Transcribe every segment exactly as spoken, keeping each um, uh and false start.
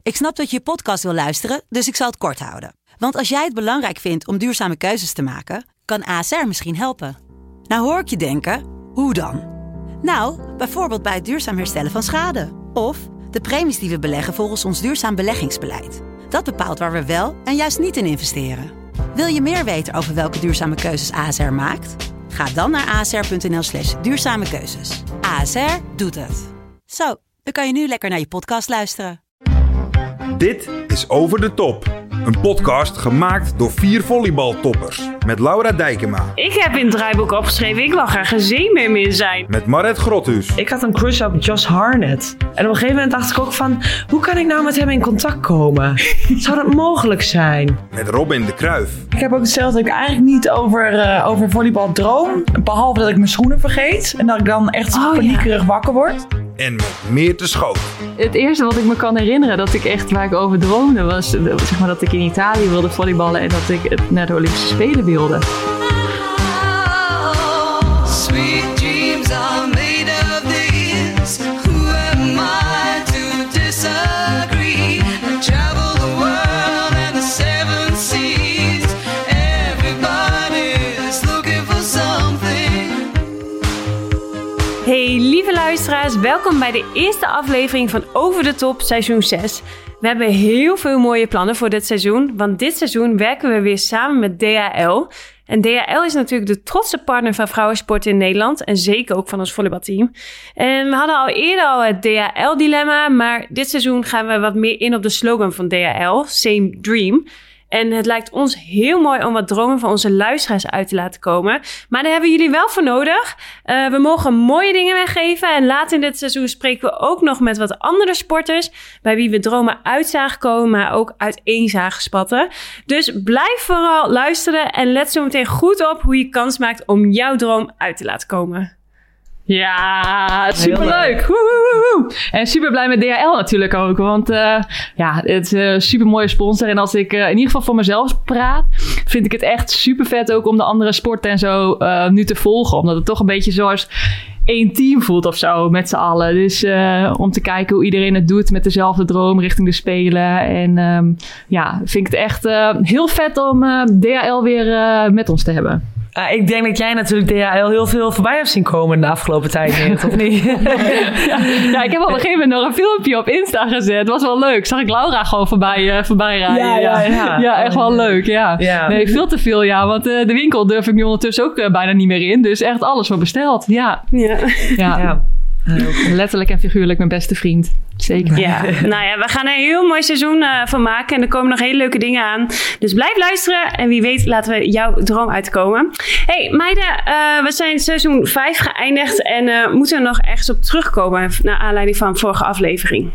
Ik snap dat je je podcast wil luisteren, dus ik zal het kort houden. Want als jij het belangrijk vindt om duurzame keuzes te maken, kan A S R misschien helpen. Nou hoor ik je denken, hoe dan? Nou, bijvoorbeeld bij het duurzaam herstellen van schade. Of de premies die we beleggen volgens ons duurzaam beleggingsbeleid. Dat bepaalt waar we wel en juist niet in investeren. Wil je meer weten over welke duurzame keuzes A S R maakt? Ga dan naar asr.nl slash duurzame keuzes. A S R doet het. Zo, dan kan je nu lekker naar je podcast luisteren. Dit is Over de Top. Een podcast gemaakt door vier volleybaltoppers. Met Laura Dijkema. Ik heb in het draaiboek opgeschreven, ik wil graag een zeemeermin zijn. Met Maret Grothuus. Ik had een crush op Josh Harnett. En op een gegeven moment dacht ik ook van, hoe kan ik nou met hem in contact komen? Zou dat mogelijk zijn? Met Robin de Kruijf. Ik heb ook hetzelfde dat ik eigenlijk niet over, uh, over volleybal droom. Behalve dat ik mijn schoenen vergeet. En dat ik dan echt oh, paniekerig ja. wakker word. En met Meerte Schoot. Het eerste wat ik me kan herinneren dat ik echt waar ik over droomde was zeg maar, dat ik in Italië wilde volleyballen en dat ik naar de Olympische Spelen wilde. Hey lieve luisteraars, welkom bij de eerste aflevering van Over de Top seizoen zes. We hebben heel veel mooie plannen voor dit seizoen, want dit seizoen werken we weer samen met D H L. En D H L is natuurlijk de trotse partner van vrouwensport in Nederland en zeker ook van ons volleybalteam. En we hadden al eerder al het D H L-dilemma, maar dit seizoen gaan we wat meer in op de slogan van D H L, Same Dream. En het lijkt ons heel mooi om wat dromen van onze luisteraars uit te laten komen. Maar daar hebben jullie wel voor nodig. Uh, we mogen mooie dingen weggeven. En later in dit seizoen spreken we ook nog met wat andere sporters. Bij wie we dromen uit zagen komen, maar ook uiteen zagen spatten. Dus blijf vooral luisteren. En let zo meteen goed op hoe je kans maakt om jouw droom uit te laten komen. Ja, superleuk. Woehoehoe. En super blij met D H L natuurlijk ook. Want uh, ja, het is een super mooie sponsor. En als ik uh, in ieder geval voor mezelf praat, vind ik het echt super vet ook om de andere sporten en zo uh, nu te volgen. Omdat het toch een beetje zoals één team voelt of zo met z'n allen. Dus uh, om te kijken hoe iedereen het doet met dezelfde droom richting de Spelen. En um, ja, vind ik het echt uh, heel vet om uh, D H L weer uh, met ons te hebben. Uh, ik denk dat jij natuurlijk D H L heel veel voorbij hebt zien komen de afgelopen tijd, of niet? ja, ja, ik heb op een gegeven moment nog een filmpje op Insta gezet. Het was wel leuk. Zag ik Laura gewoon voorbij, uh, voorbij rijden. Ja, ja, ja. ja, echt wel leuk. Ja. Ja. Nee, veel te veel, ja. Want uh, de winkel durf ik nu ondertussen ook uh, bijna niet meer in. Dus echt alles wordt besteld. Ja. Ja. ja. ja. Letterlijk en figuurlijk mijn beste vriend. Zeker. Ja, nou ja, we gaan er een heel mooi seizoen uh, van maken. En er komen nog hele leuke dingen aan. Dus blijf luisteren. En wie weet laten we jouw droom uitkomen. Hey meiden, uh, we zijn seizoen vijf geëindigd. En uh, moeten we nog ergens op terugkomen. Naar aanleiding van vorige aflevering.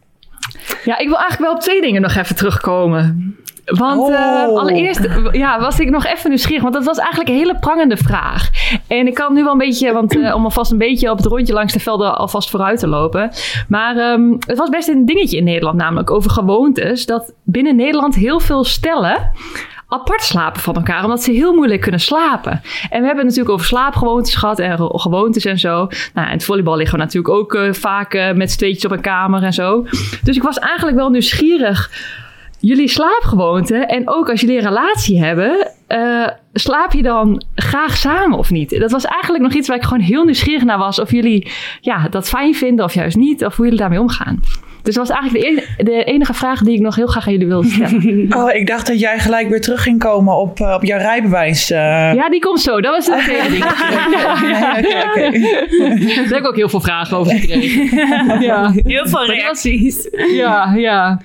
Ja, ik wil eigenlijk wel op twee dingen nog even terugkomen. Want oh. uh, allereerst ja, was ik nog even nieuwsgierig. Want dat was eigenlijk een hele prangende vraag. En ik kan nu wel een beetje, want uh, om alvast een beetje op het rondje langs de velden alvast vooruit te lopen. Maar um, het was best een dingetje in Nederland namelijk over gewoontes. Dat binnen Nederland heel veel stellen apart slapen van elkaar, omdat ze heel moeilijk kunnen slapen. En we hebben het natuurlijk over slaapgewoontes gehad en gewoontes en zo. Nou, in het volleybal liggen we natuurlijk ook uh, vaak uh, met z'n tweetjes op een kamer en zo. Dus ik was eigenlijk wel nieuwsgierig. Jullie slaapgewoonten en ook als jullie een relatie hebben, uh, slaap je dan graag samen of niet? Dat was eigenlijk nog iets waar ik gewoon heel nieuwsgierig naar was. Of jullie ja, dat fijn vinden of juist niet, of hoe jullie daarmee omgaan. Dus dat was eigenlijk de, en, de enige vraag die ik nog heel graag aan jullie wilde stellen. Oh, ik dacht dat jij gelijk weer terug ging komen op, uh, op jouw rijbewijs. Uh... Ja, die komt zo. Dat was het tweede ding. Ja, okay, okay. Daar heb ik ook heel veel vragen over gekregen. Ja. Heel veel reacties. Ja, ja.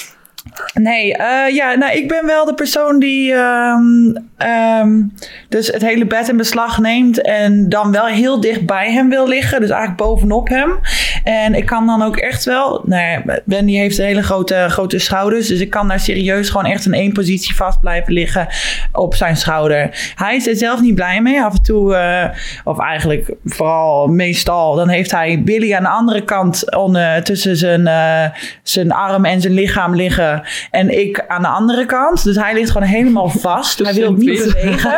Nee, uh, ja, nou, ik ben wel de persoon die um, um, dus het hele bed in beslag neemt en dan wel heel dicht bij hem wil liggen. Dus eigenlijk bovenop hem. En ik kan dan ook echt wel, nou ja, Ben die heeft een hele grote, grote schouders. Dus ik kan daar serieus gewoon echt in één positie vast blijven liggen op zijn schouder. Hij is er zelf niet blij mee. Af en toe, uh, of eigenlijk vooral meestal, dan heeft hij Billy aan de andere kant on, uh, tussen zijn, uh, zijn arm en zijn lichaam liggen. En ik aan de andere kant. Dus hij ligt gewoon helemaal vast. Hij wil niet bewegen.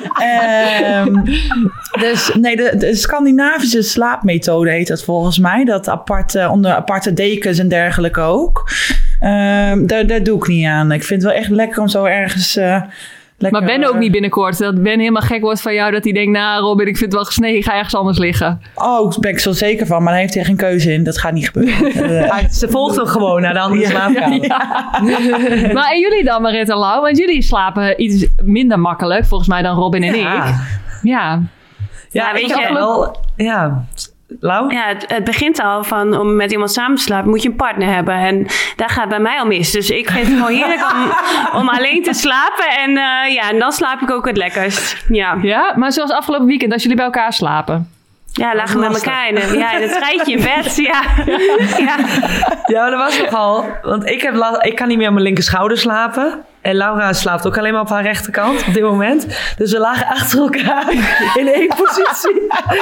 um, dus nee, de, de Scandinavische slaapmethode heet dat volgens mij. Dat apart, uh, onder aparte dekens en dergelijke ook. Uh, daar, daar doe ik niet aan. Ik vind het wel echt lekker om zo ergens... Uh, lekker, maar Ben ook niet binnenkort. Dat Ben helemaal gek wordt van jou. Dat hij denkt, nou Robin, ik vind het wel gesneden. Ik ga ergens anders liggen. Oh, daar ben ik zo zeker van. Maar daar heeft hij geen keuze in. Dat gaat niet gebeuren. uh, Ze volgt hem gewoon naar de andere ja, slaapkamer. Ja, ja. Maar en jullie dan, Marit en Lau? Want jullie slapen iets minder makkelijk, volgens mij, dan Robin en ja. ik. Ja. Ja, Ja, weet ik je had wel... Ja... Lau? Ja, het, het begint al van om met iemand samen te slapen moet je een partner hebben. En daar gaat bij mij al mis. Dus ik vind het gewoon heerlijk om, om alleen te slapen. En uh, ja, en dan slaap ik ook het lekkerst. Ja, Ja, maar zoals afgelopen weekend, als jullie bij elkaar slapen. ja lagen met elkaar in, een- ja, in het rijtje in bed. Ja. Ja. Ja, maar dat was nogal. Want ik, heb la- ik kan niet meer op mijn linker schouder slapen. En Laura slaapt ook alleen maar op haar rechterkant op dit moment. Dus we lagen achter elkaar in één positie.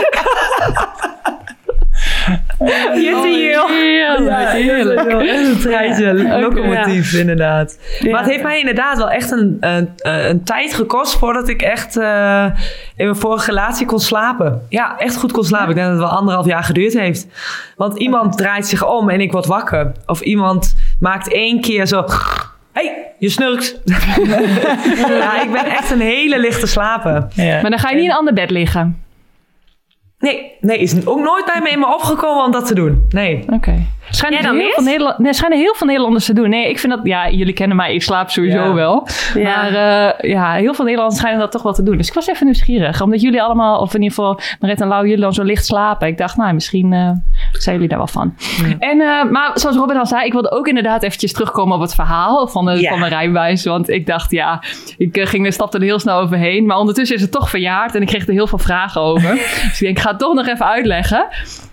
Juttejoe. Heerlijk, heerlijk. Een treintje, Ja. locomotief inderdaad. Ja. Maar het heeft mij inderdaad wel echt een, een, een tijd gekost... voordat ik echt uh, in mijn vorige relatie kon slapen. Ja, echt goed kon slapen. Ik denk dat het wel anderhalf jaar geduurd heeft. Want iemand draait zich om en ik word wakker. Of iemand maakt één keer zo... Hey, je snurkt. Ja, ik ben echt een hele lichte slaper. Ja. Maar dan ga je niet in een ander bed liggen. Nee, nee, is ook nooit bij me in me opgekomen om dat te doen. Nee. Oké. Okay. Schijnen, Jij dan heel niet? veel Nederla- nee, schijnen heel veel Nederlanders te doen. Nee, ik vind dat... Ja, jullie kennen mij. Ik slaap sowieso Ja. wel. Ja. Maar uh, ja, heel veel Nederlanders schijnen dat toch wel te doen. Dus ik was even nieuwsgierig. Omdat jullie allemaal, of in ieder geval Marit en Lau, jullie dan zo licht slapen. Ik dacht, nou, misschien uh, zijn jullie daar wel van. Ja. En, uh, maar zoals Robin al zei, ik wilde ook inderdaad eventjes terugkomen op het verhaal van, de, Ja. van mijn rijbewijs. Want ik dacht, ja, ik uh, ging er, stapte er heel snel overheen. Maar ondertussen is het toch verjaard en ik kreeg er heel veel vragen over. Dus ik denk, ik ga het toch nog even uitleggen.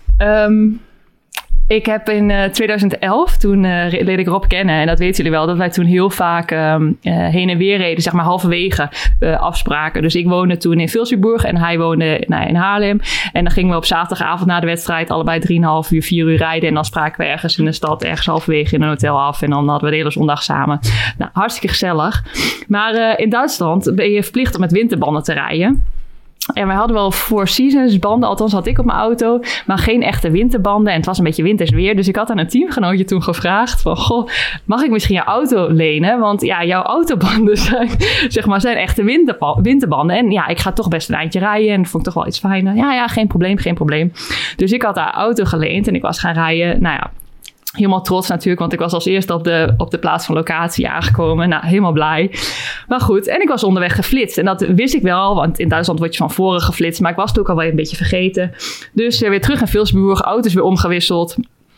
Um, Ik heb in uh, tweeduizend elf, toen uh, leerde ik Rob kennen. En dat weten jullie wel, dat wij toen heel vaak um, uh, heen en weer reden. Zeg maar halverwege uh, afspraken. Dus ik woonde toen in Vilsjeburg en hij woonde nou, in Haarlem. En dan gingen we op zaterdagavond na de wedstrijd allebei drieënhalf uur, vier uur rijden. En dan spraken we ergens in de stad, ergens halverwege in een hotel af. En dan hadden we de hele zondag samen. Nou, hartstikke gezellig. Maar uh, in Duitsland ben je verplicht om met winterbanden te rijden. En wij hadden wel Four Seasons banden, althans had ik op mijn auto, maar geen echte winterbanden. En het was een beetje winters weer, dus ik had aan een teamgenootje toen gevraagd van, goh, mag ik misschien je auto lenen? Want ja, jouw autobanden zijn, zeg maar, zijn echte winterpa- winterbanden. En ja, ik ga toch best een eindje rijden en dat vond ik toch wel iets fijner. Ja, ja, geen probleem, geen probleem. Dus ik had haar auto geleend en ik was gaan rijden, nou ja, helemaal trots natuurlijk, want ik was als eerste op de, op de plaats van locatie aangekomen. Nou, helemaal blij. Maar goed, en ik was onderweg geflitst. En dat wist ik wel, want in Duitsland word je van voren geflitst. Maar ik was het ook al wel een beetje vergeten. Dus uh, weer terug in Vilsburg, auto's weer omgewisseld.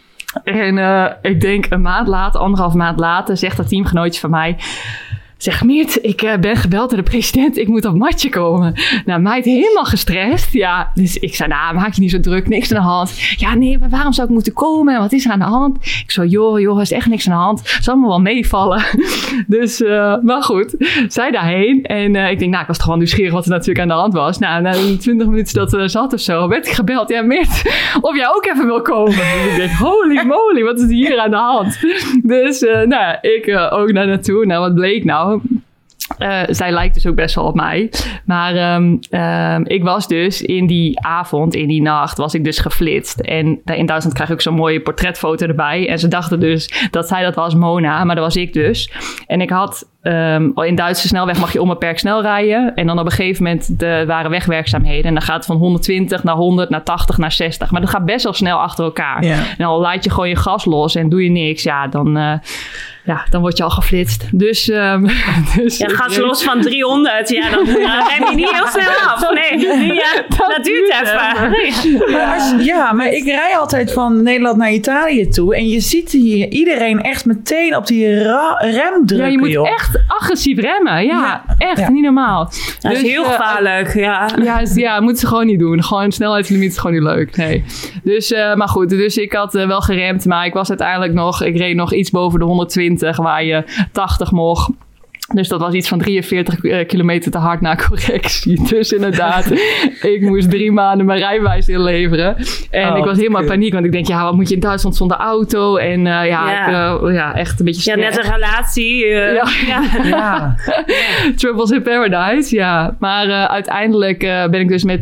En uh, ik denk een maand later, anderhalf maand later, zegt dat teamgenootje van mij... Zeg, Meert, ik uh, ben gebeld door de president. Ik moet op matje komen. Nou, meid helemaal gestrest. Ja, dus ik zei, nou, maak je niet zo druk. Niks aan de hand. Ja, nee, maar waarom zou ik moeten komen? Wat is er aan de hand? Ik zo, joh, joh, er is echt niks aan de hand. Zal me wel meevallen. Dus, uh, maar goed. Zij daarheen. En uh, ik denk, nou, ik was toch gewoon nieuwsgierig wat er natuurlijk aan de hand was. Nou, na twintig minuten dat er zat of zo, werd ik gebeld. Ja, Meert, of jij ook even wil komen? Dus ik denk, holy moly, wat is hier aan de hand? Dus, uh, nou, ik uh, ook naar naartoe. Nou, wat bleek nou? Uh, zij lijkt dus ook best wel op mij. Maar um, um, ik was dus in die avond, in die nacht, was ik dus geflitst. En in Duitsland krijg ik ook zo'n mooie portretfoto erbij. En ze dachten dus dat zij dat was, Mona. Maar dat was ik dus. En ik had... Um, in Duitse snelweg mag je onbeperkt snel rijden. En dan op een gegeven moment de, waren wegwerkzaamheden. En dan gaat het van honderdtwintig naar honderd, naar tachtig, naar zestig. Maar dat gaat best wel snel achter elkaar. Ja. En dan laat je gewoon je gas los en doe je niks. Ja, dan, uh, ja, dan word je al geflitst. Dus, um, dus ja, gas los van driehonderd. Ja, dan uh, rem je niet heel snel af. Nee, ja, dat, dat duurt even. even. Maar als, ja, maar ik rij altijd van Nederland naar Italië toe. En je ziet hier iedereen echt meteen op die ra- rem drukken. Ja, je moet joh. echt agressief remmen. Ja, ja. echt ja. niet normaal. Dat dus, is heel uh, gevaarlijk, ja. Ja, ja, moeten ze gewoon niet doen. Gewoon snelheidslimiet is gewoon niet leuk. Nee. Dus, uh, maar goed, dus ik had uh, wel geremd. Maar ik was uiteindelijk nog, ik reed nog iets boven de honderdtwintig, waar je tachtig mocht. Dus dat was iets van drieënveertig uh, kilometer te hard na correctie. Dus inderdaad, ik moest drie maanden mijn rijbewijs inleveren. En oh, ik was helemaal in paniek. Want ik denk, ja, wat moet je in Duitsland zonder auto? En uh, ja, ja. Ik, uh, ja, echt een beetje stress. Ja, net een relatie. Uh, ja. Ja. Ja. Troubles in Paradise, ja. Maar uh, uiteindelijk uh, ben ik dus met...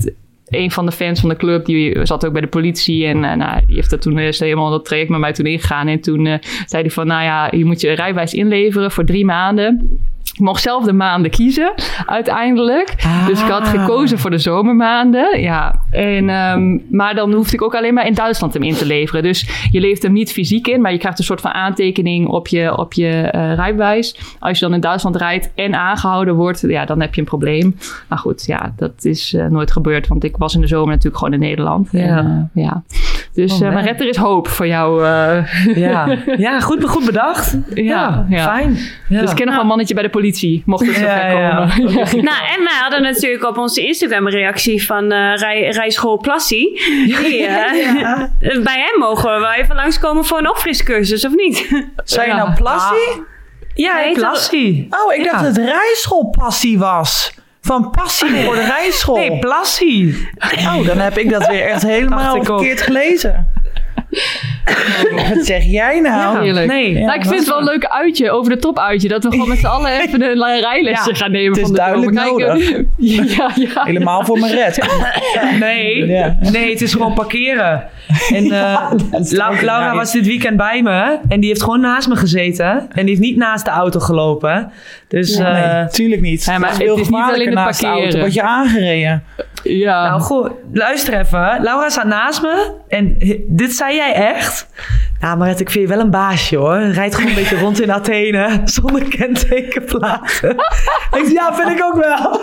een van de fans van de club, die zat ook bij de politie. En uh, nou, die heeft dat toen is helemaal dat traject met mij toen ingegaan. En toen uh, zei hij van, nou ja, je moet je rijbewijs inleveren voor drie maanden. Ik mocht zelf de maanden kiezen, uiteindelijk. Ah. Dus ik had gekozen voor de zomermaanden. Ja. En, um, maar dan hoefde ik ook alleen maar in Duitsland hem in te leveren. Dus je levert hem niet fysiek in, maar je krijgt een soort van aantekening op je, op je uh, rijbewijs. Als je dan in Duitsland rijdt en aangehouden wordt, ja, dan heb je een probleem. Maar goed, ja, dat is uh, nooit gebeurd, want ik was in de zomer natuurlijk gewoon in Nederland. Ja. En, uh, ja. Dus, uh, maar Red, er is hoop voor jou. Uh. Ja. ja, goed, goed bedacht. Ja, ja, ja. Fijn. Ja. Dus ik ken nog wel een mannetje bij de politie, mocht het zo ver komen. Ja, ja. Nou, en wij hadden natuurlijk op onze Instagram een reactie van uh, rij, rijschool Plassie. Die, uh, ja. Bij hem mogen we wel even langskomen voor een opfriscursus, of niet? Zei je nou Plassie? Ja, ja Plassie. Oh, ik ja. dacht dat het rijschool Passie was. Van passie voor de rijschool. Nee, Plassie. Oh, dan heb ik dat weer echt helemaal verkeerd gelezen. Wat zeg jij nou? Ja, heerlijk. Nee. Ja, nou, ik vind het wel een leuk uitje, over de top uitje. Dat we gewoon met z'n allen even een rijlessen ja, gaan nemen. Het is van de duidelijk nodig. ja, ja. Helemaal voor mijn red. Nee, ja. nee, het is gewoon parkeren. En uh, ja, La- Laura was dit weekend bij me. En die heeft gewoon naast me gezeten. En die heeft niet naast de auto gelopen. Dus, ja, nee, uh, tuurlijk niet. Ja, maar het is, het is niet alleen het parkeren. Word je aangereden. Ja. Nou goed, luister even. Laura staat naast me. En dit zei jij echt? Ja, maar ik vind je wel een baasje hoor. Rijdt gewoon een beetje rond in Athene. Zonder kentekenplaten. Ik zei, ja, vind ik ook wel.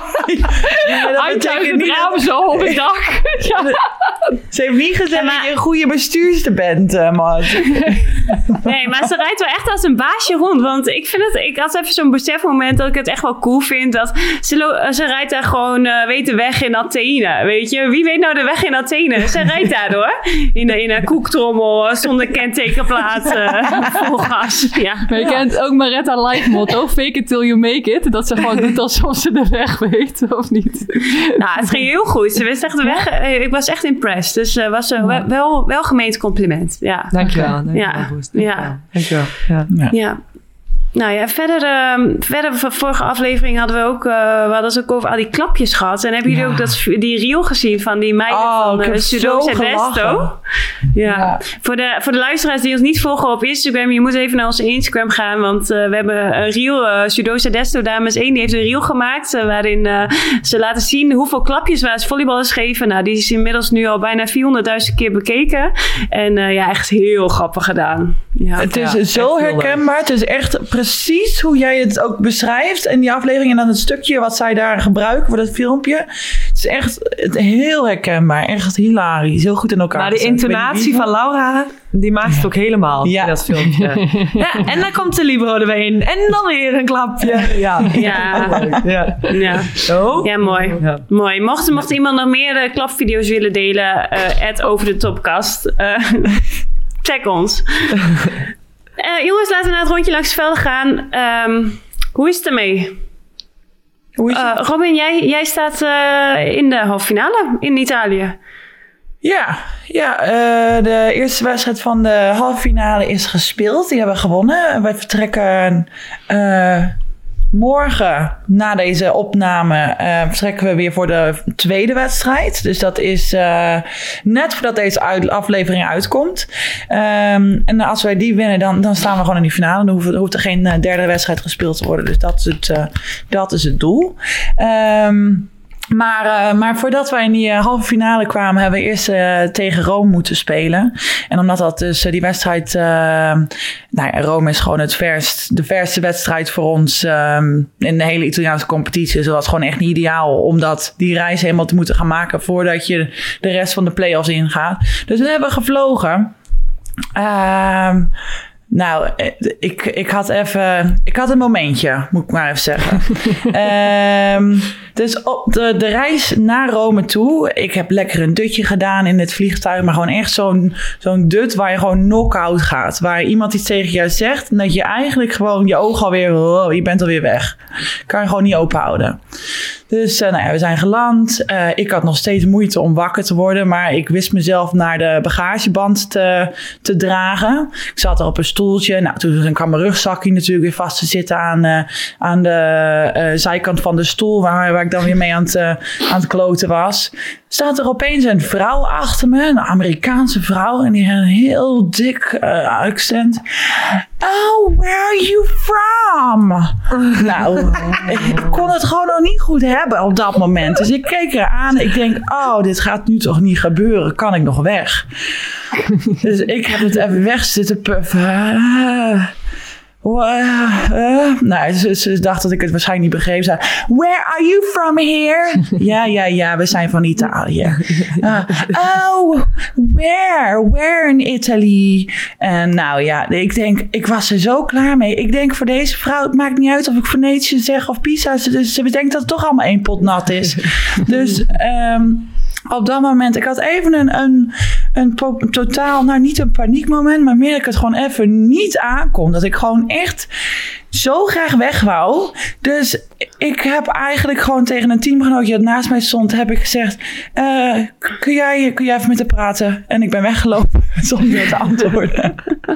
Uittuigend ramen zo op het dak. Ja. Ze heeft niet gezegd ja, dat je een goede bestuurster bent, uh, man. Nee, maar ze rijdt wel echt als een baasje rond. Want ik vind het, ik had even zo'n besefmoment dat ik het echt wel cool vind. Dat ze, lo- ze rijdt daar gewoon, uh, weet de weg in Athene. Weet je, wie weet nou de weg in Athene? Ze rijdt daar hoor. In, in een koektrommel, zonder kentekenplaat, uh, vol gas. Ja. Maar je kent ook Maretta life motto, fake it till you make it. Dat ze gewoon doet alsof ze de weg weet, of niet? Nou, het ging heel goed. Ze wist echt de weg. Ik was echt impressed. Dus het uh, was een wel, wel, wel gemeend compliment. Ja. Dankjewel. Dankjewel. Ja. Ja. Dankjewel. Ja. Ja. ja. Nou ja, verder, uh, verder van vorige aflevering hadden we ook, uh, we hadden het ook over al die klapjes gehad. En hebben jullie ja. ook dat, die reel gezien van die meiden oh, van uh, Sudosa Desto? Ja. ja. Voor, de, voor de luisteraars die ons niet volgen op Instagram, je moet even naar onze Instagram gaan. Want uh, we hebben een reel, uh, Sudosa Desto dames één, die heeft een reel gemaakt. Uh, waarin uh, ze laten zien hoeveel klapjes wij als volleyballers geven. Nou, die is inmiddels nu al bijna vierhonderdduizend keer bekeken. En uh, ja, echt heel grappig gedaan. Ja. Het is ja, zo herkenbaar. Het is echt precies hoe jij het ook beschrijft in die aflevering. En dan het stukje wat zij daar gebruiken voor dat filmpje. Het is echt heel herkenbaar. Echt hilarisch. Heel goed in elkaar Maar de gezet. intonatie van Laura, die maakt het ook helemaal ja. in dat filmpje. Ja, en dan komt de libero erbij in. En dan weer een klapje. Ja, ja. ja. ja. Zo? Ja, mooi. Ja. mooi. Mocht, mocht iemand nog meer uh, klapvideo's willen delen, uh, at over de topkast. Uh, Check ons. Uh, jongens, laten we naar het rondje langs de velden gaan. Um, hoe is het ermee? Hoe is het? Uh, Robin, jij, jij staat uh, in de halve finale in Italië. Ja, ja uh, de eerste wedstrijd van de halve finale is gespeeld. Die hebben we gewonnen. Wij vertrekken uh, morgen na deze opname uh, vertrekken we weer voor de tweede wedstrijd. Dus dat is uh, net voordat deze uit, aflevering uitkomt. Um, en als wij die winnen, dan, dan staan we gewoon in die finale. Dan hoeft, hoeft er geen uh, derde wedstrijd gespeeld te worden. Dus dat is het, uh, dat is het doel. Um, Maar, uh, maar voordat wij in die uh, halve finale kwamen, hebben we eerst uh, tegen Rome moeten spelen. En omdat dat dus uh, die wedstrijd, uh, nou ja, Rome is gewoon het verst, de verste wedstrijd voor ons um, in de hele Italiaanse competitie. Dus dat was gewoon echt niet ideaal om dat, die reis helemaal te moeten gaan maken voordat je de rest van de play-offs ingaat. Dus we hebben gevlogen. Uh, Nou, ik, ik had even... Ik had een momentje, moet ik maar even zeggen. um, dus op de, de reis naar Rome toe... Ik heb lekker een dutje gedaan in het vliegtuig... maar gewoon echt zo'n, zo'n dut waar je gewoon knock-out gaat. Waar iemand iets tegen jou zegt... en dat je eigenlijk gewoon je ogen alweer... Oh, je bent alweer weg. Kan je gewoon niet open houden. Dus uh, nou ja, we zijn geland. Uh, ik had nog steeds moeite om wakker te worden. Maar ik wist mezelf naar de bagageband te, te dragen. Ik zat er op een stoeltje. Nou, toen kwam mijn rugzakje natuurlijk weer vast te zitten aan, uh, aan de uh, zijkant van de stoel. Waar, waar ik dan weer mee aan het, uh, aan het kloten was. Staat er opeens een vrouw achter me. Een Amerikaanse vrouw. En die had een heel dik uh, accent. Oh, where are you from? Nou, ik kon het gewoon nog niet goed hebben op dat moment. Dus ik keek er aan. Ik denk, oh, dit gaat nu toch niet gebeuren. Kan ik nog weg? Dus ik heb het even weg zitten puffen. Uh, Uh, uh, nou, ze, ze dacht dat ik het waarschijnlijk niet begreep. Zei, where are you from here? ja, ja, ja, we zijn van Italië. Uh, oh, where? Where in Italy? En nou ja, ik denk, ik was er zo klaar mee. Ik denk voor deze vrouw, het maakt niet uit of ik Venetië zeg of Pisa. Ze, ze bedenkt dat het toch allemaal één pot nat is. Dus um, op dat moment, ik had even een, een, een po- totaal, nou niet een paniekmoment, maar meer dat ik het gewoon even niet aankom. Dat ik gewoon echt zo graag weg wou. Dus ik heb eigenlijk gewoon tegen een teamgenootje dat naast mij stond, heb ik gezegd, uh, kun, jij, kun jij even met haar praten? En ik ben weggelopen zonder te antwoorden.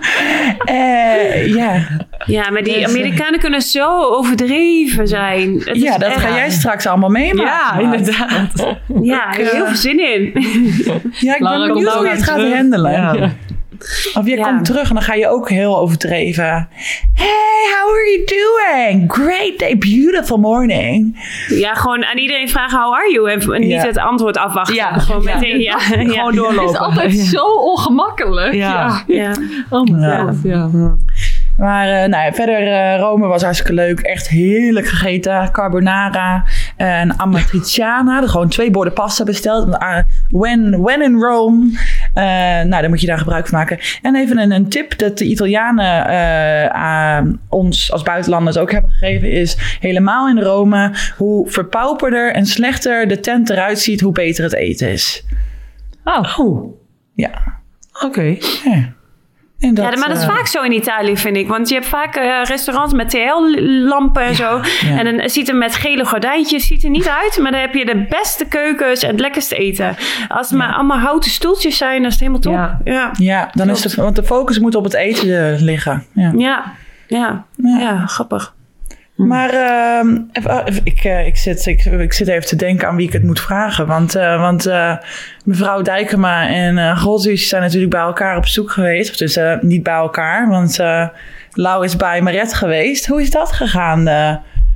uh, ja. Ja, maar die Amerikanen kunnen zo overdreven zijn. Het ja, is dat echt... ga jij straks allemaal meemaken. Ja, inderdaad. Ja, ik heb heel veel zin in. Ja, ik Laura ben benieuwd hoe je het gaat terug. handelen. Ja. Of je Ja. komt terug en dan ga je ook heel overdreven. Hey, how are you doing? Great day, beautiful morning. Ja, gewoon aan iedereen vragen, how are you? En niet Ja. het antwoord afwachten. Ja. Gewoon Ja. meteen, ja. ja. Gewoon doorlopen. Het is altijd zo ongemakkelijk. Ja. Ja. Oh my Ja. god, ja. Maar uh, nou ja, verder, uh, Rome was hartstikke leuk. Echt heerlijk gegeten. Carbonara en amatriciana. Gewoon twee borden pasta besteld. Uh, when, when in Rome. Uh, nou, daar moet je daar gebruik van maken. En even een, een tip dat de Italianen uh, uh, ons als buitenlanders ook hebben gegeven is helemaal in Rome, hoe verpauperder en slechter de tent eruit ziet, hoe beter het eten is. Oh. Oh, Ja. oké. Okay. Ja. En dat, ja, maar dat is uh, vaak zo in Italië, vind ik. Want je hebt vaak uh, restaurants met T L-lampen en zo. ja. En dan het ziet er met gele gordijntjes ziet er niet uit. Maar dan heb je de beste keukens en het lekkerste eten. Als het maar allemaal houten stoeltjes zijn, dan is het helemaal top. Ja. Ja, Ja, dan is het, want de focus moet op het eten uh, liggen. Ja. ja, ja. Ja. ja grappig. Maar uh, even, even, ik, uh, ik, zit, ik, ik zit even te denken aan wie ik het moet vragen. Want, uh, want uh, mevrouw Dijkema en uh, Godhuis zijn natuurlijk bij elkaar op zoek geweest. Of dus uh, niet bij elkaar, want uh, Lau is bij Maret geweest. Hoe is dat gegaan? Uh,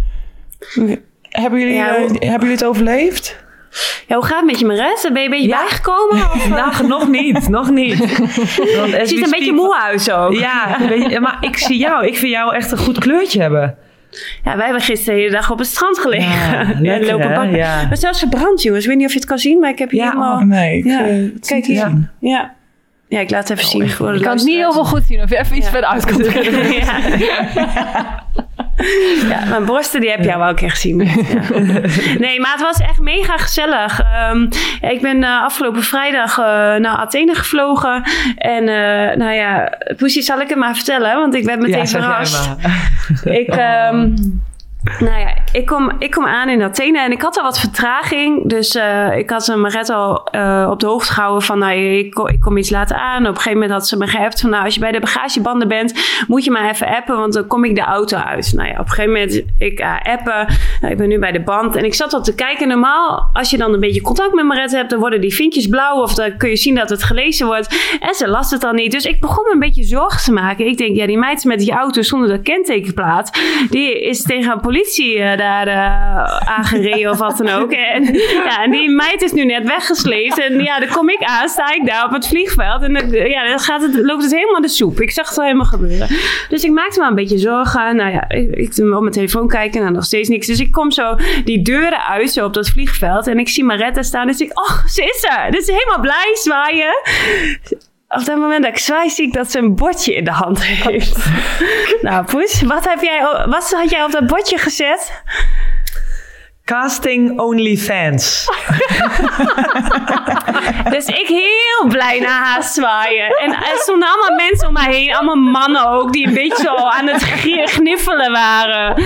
hebben, jullie, Ja, hoe- uh, hebben jullie het overleefd? Ja, hoe gaat het met je, Maret? Ben je een beetje Ja. bijgekomen? Of, Nou, nog niet, nog niet. Want je ziet er een beetje moe uit zo. Ja, weet je, maar ik zie jou. Ik vind jou echt een goed kleurtje hebben. Ja, wij hebben gisteren de hele dag op het strand gelegen. Ja, lekker, lopen hè? bakken. Ja. Maar zelfs verbrand, jongens. Ik weet niet of je het kan zien, maar ik heb hier Ja, helemaal... Nee, ik, Ja. uh, het Kijk niet hier. zien. Ja. Ja, ik laat het even zien. Voor de Ik kan het niet heel luisteraars. veel goed zien of je even iets Ja. verder uit kan trekken. Ja. Ja, mijn borsten die heb jij wel een keer gezien. Ja. Nee, maar het was echt mega gezellig. Um, ja, ik ben uh, afgelopen vrijdag uh, naar Athene gevlogen. En uh, nou ja, Poesie, zal ik het maar vertellen? Want ik werd meteen Ja, zeg jij verrast. maar. Ik... Um, Nou ja, ik kom, ik kom aan in Athene en ik had al wat vertraging. Dus uh, ik had Maret al uh, op de hoogte gehouden van... Nou, ik, kom, ik kom iets later aan. Op een gegeven moment had ze me geappt van... Nou, als je bij de bagagebanden bent, moet je maar even appen... want dan kom ik de auto uit. Nou ja, op een gegeven moment, ik uh, appen. Nou, ik ben nu bij de band en ik zat al te kijken. Normaal, als je dan een beetje contact met Maret hebt... dan worden die vinkjes blauw of dan kun je zien dat het gelezen wordt. En ze las het dan niet. Dus ik begon me een beetje zorgen te maken. Ik denk, ja, die meid met die auto zonder dat kentekenplaat... die is tegen een politie uh, daar uh, aangereden of wat dan ook. En, ja, en die meid is nu net weggesleept. En ja, dan kom ik aan, sta ik daar op het vliegveld. En dan, ja, dan gaat het, loopt het helemaal de soep. Ik zag het al helemaal gebeuren. Dus ik maakte me een beetje zorgen. Nou ja, ik, ik op mijn telefoon kijken en nog steeds niks. Dus ik kom zo die deuren uit, zo op dat vliegveld. En ik zie Maretta staan. Dus ik, oh, ze is er. Dus helemaal blij zwaaien. Op dat moment dat ik zwaai, zie ik dat ze een bordje in de hand heeft. Nou, Poes, wat, heb jij, wat had jij op dat bordje gezet? Casting OnlyFans. Dus ik heel blij naar haar zwaaien. En er stonden allemaal mensen om mij heen. Allemaal mannen ook. Die een beetje zo aan het gniffelen waren.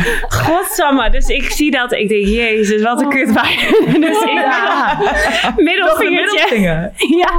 Godsamme. Dus ik zie dat. Ik denk, jezus, wat een kutwijn. Dus ik ja. middelvingertje. Ja.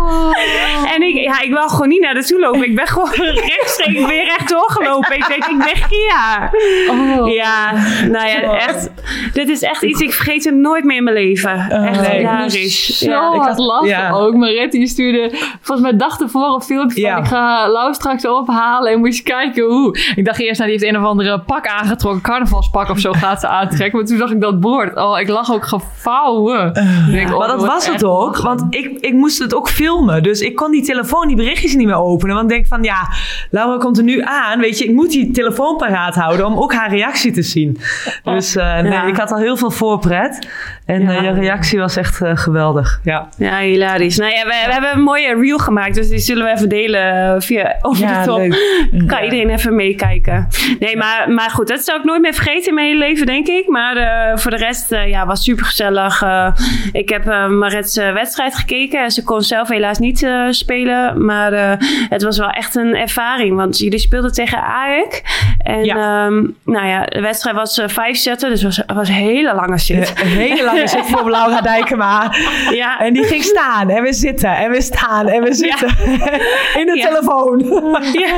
En ik, ja, ik wou gewoon niet naar de toe lopen. Ik ben gewoon rechtstreeks weer rechtdoor gelopen. Ik denk, ik negeer haar. Oh. Ja, nou ja, echt. Dit is echt iets, ik vergeet het nooit meer in mijn leven. Echt nee, hilarisch. Zo ja, hard lachen ja. ook. Maret die stuurde volgens mij dag ervoor een filmpje van ja. ik ga Lau straks ophalen en moet je kijken hoe. Ik dacht eerst, nou die heeft een of andere pak aangetrokken, carnavalspak of zo gaat ze aantrekken. Maar toen dacht ik dat bord. Oh, ik lag ook gevouwen. Uh, denk, oh, maar dat was het ook, lachen. Want ik, ik moest het ook filmen. Dus ik kon die telefoon, die berichtjes niet meer openen. Want ik denk van ja, Laura komt er nu aan. Weet je, ik moet die telefoon paraat houden om ook haar reactie te zien. Dus uh, nee, ja. ik had al heel veel voorpret. En ja. uh, je reactie was echt uh, geweldig. Ja, ja hilarisch. Nou ja, we, we hebben een mooie reel gemaakt. Dus die zullen we even delen via Over ja, de Top. Leuk. Kan ja. iedereen even meekijken. Nee, maar, maar goed, dat zou ik nooit meer vergeten in mijn hele leven, denk ik. Maar uh, voor de rest, uh, ja, was super gezellig. Uh, ik heb uh, Maret's uh, wedstrijd gekeken. Ze kon zelf helaas niet uh, spelen. Maar uh, het was wel echt een ervaring. Want jullie speelden tegen A E K. En ja. Um, nou ja, de wedstrijd was uh, vijf zetten. Dus het was, was een hele lange zit. Een hele lange zit voor Laura Dijkema. Ja. En die ging staan. En we zitten. En we staan. En we zitten. Ja. In de ja. telefoon. Ja.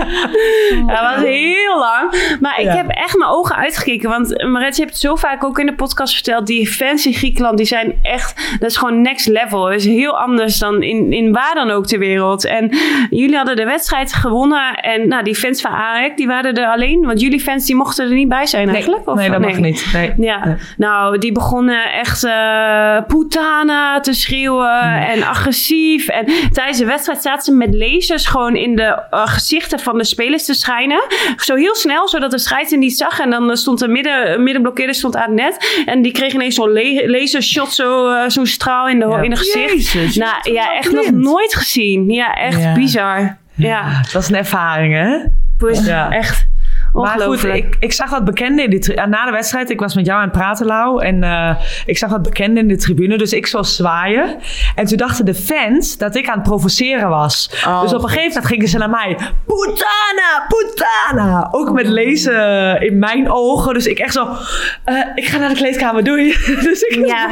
Dat was heel lang. Maar ik ja. heb echt mijn ogen uitgekeken. Want Maret, je hebt het zo vaak ook in de podcast verteld. Die fans in Griekenland, die zijn echt... Dat is gewoon next level. Dat is heel anders dan in, in waar dan ook ter wereld. En jullie hadden de wedstrijd gewonnen. En nou, die fans van A E K, die waren er alleen. Want jullie fans, die mochten er niet bij zijn eigenlijk. Nee, of? nee dat nee. mag niet. Nee. Ja. Nee. Nou, die begonnen echt uh, putana te schreeuwen. Nee. En agressief. En tijdens de wedstrijd zaten ze met lasers gewoon in de uh, gezichten van de spelers te schijnen. Zo heel snel, zodat de scheidsrechter niet zag. En dan stond de midden, middenblokkeerder stond aan het net. En die kreeg ineens zo'n le- lasershot, zo, uh, zo'n straal in de, ja. in de gezicht. Jezus, nou ja, echt blind. Nog nooit gezien. Ja, echt ja. bizar. Ja. Dat is een ervaring, hè? Ja. Echt. Maar goed, ik, ik zag wat bekenden in de tri- na de wedstrijd. Ik was met jou aan het praten, Lau. En uh, ik zag wat bekenden in de tribune. Dus ik zou zwaaien. En toen dachten de fans dat ik aan het provoceren was. Oh, dus op een gegeven moment gingen ze naar mij. Putana, putana. Ook met lezen in mijn ogen. Dus ik echt zo... Uh, ik ga naar de kleedkamer, doei. Dus ik... Ja.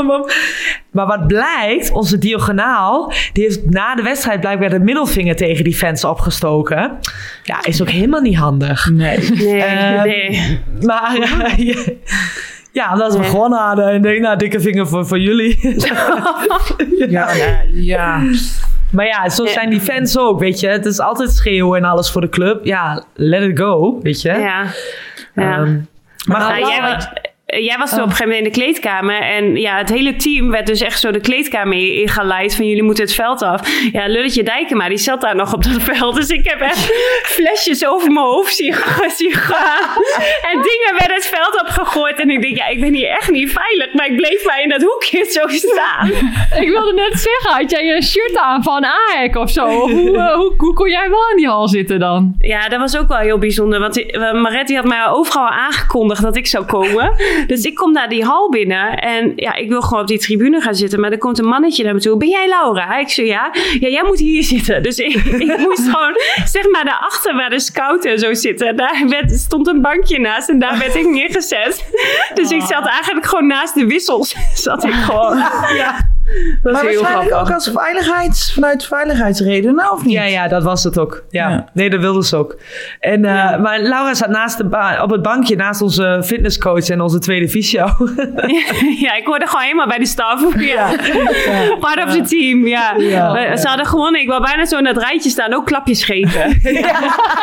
Maar wat blijkt, onze diagonaal... die heeft na de wedstrijd blijkbaar de middelvinger tegen die fans opgestoken. Ja, is ook helemaal niet handig. Nee. Nee, uh, nee. Maar uh, ja, ja, omdat we nee. gewonnen hadden. En denk, nou, dikke vinger voor, voor jullie. ja, ja, ja. Maar ja, zo zijn die fans ook, weet je. Het is altijd schreeuwen en alles voor de club. Ja, let it go, weet je. Ja. ja. Um, maar maar jij was... Jij was toen oh. op een gegeven moment in de kleedkamer. En ja, het hele team werd dus echt zo de kleedkamer ingeleid. Van jullie moeten het veld af. Ja, Lulletje Dijkema, die zat daar nog op dat veld. Dus ik heb echt flesjes over mijn hoofd zien gaan. En dingen werden het veld opgegooid. En ik denk, ja, ik ben hier echt niet veilig. Maar ik bleef maar in dat hoekje zo staan. Ik wilde net zeggen, had jij een shirt aan van A E K of zo? Hoe, uh, hoe, hoe kon jij wel in die hal zitten dan? Ja, dat was ook wel heel bijzonder. Want uh, Maret die had mij overal aangekondigd dat ik zou komen. Dus ik kom naar die hal binnen en ja, ik wil gewoon op die tribune gaan zitten. Maar er komt een mannetje naar me toe. Ben jij Laura? Ik zei ja. Ja, jij moet hier zitten. Dus ik, ik moest gewoon, zeg maar, daarachter waar de scout en zo zitten. Daar werd, stond een bankje naast en daar werd ik neergezet. Dus ik zat eigenlijk gewoon naast de wissels. Zat ik gewoon. Ja. Dat maar waarschijnlijk ook als veiligheids, vanuit veiligheidsredenen, of niet? Ja, ja, dat was het ook. Ja. Ja. Nee, dat wilden ze ook. En, uh, ja. Maar Laura zat naast de ba- op het bankje naast onze fitnesscoach en onze tweede fysio. Ja, ik hoorde gewoon helemaal bij de staf. Ja. Ja. Part of the team, ja. Ja. Ja. Ze hadden gewonnen. Ik wou bijna zo in dat rijtje staan, ook klapjes geven. Ja.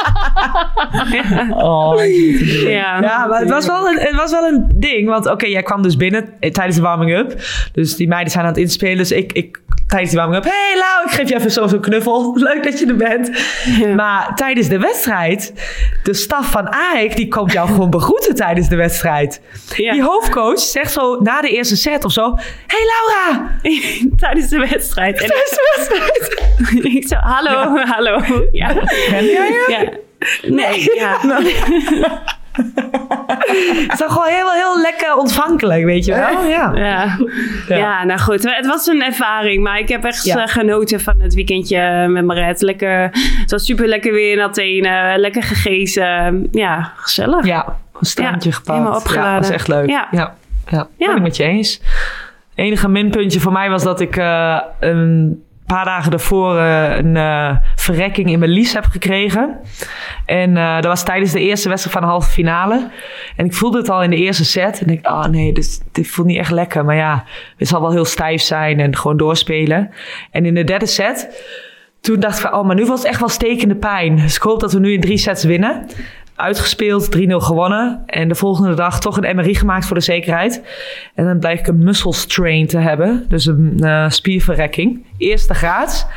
Oh, ja. Ja, maar het was wel een, het was wel een ding. Want oké, okay, jij kwam dus binnen tijdens de warming-up. Dus die meiden zijn aan het inspelen. Dus ik, ik tijdens die warming-up... Hey Lau, ik geef je even zo'n knuffel. Leuk dat je er bent. Ja. Maar tijdens de wedstrijd... De staf van A E K, die komt jou gewoon begroeten tijdens de wedstrijd. Ja. Die hoofdcoach zegt zo na de eerste set of zo... Hey Laura! Tijdens de wedstrijd. Tijdens de wedstrijd. Ik zo, hallo, ja. hallo. Ja. Ken jij je? Ja. Nee, ja. Het is toch gewoon heel, heel lekker ontvankelijk, weet je wel? Ja. Ja. Ja. ja, nou goed. Het was een ervaring, maar ik heb echt ja. uh, genoten van het weekendje met Maret. Lekker, het was super lekker weer in Athene. Lekker gegeten. Ja, gezellig. Ja, een strandje ja, gepakt. Helemaal opgeladen. Ja, dat is echt leuk. Ja, ja. ja. ja. Ben ik met je eens. Het enige minpuntje voor mij was dat ik uh, een paar dagen daarvoor uh, een uh, verrekking in mijn lies heb gekregen. En uh, dat was tijdens de eerste wedstrijd van de halve finale. En ik voelde het al in de eerste set. En ik dacht, oh nee, dit, dit voelt niet echt lekker. Maar ja, het zal wel heel stijf zijn en gewoon doorspelen. En in de derde set, toen dacht ik van, oh, maar nu was het echt wel stekende pijn. Dus ik hoop dat we nu in drie sets winnen. Uitgespeeld, drie nul gewonnen. En de volgende dag toch een M R I gemaakt voor de zekerheid. En dan blijkt ik een muscle strain te hebben. Dus een uh, spierverrekking. Eerste graad.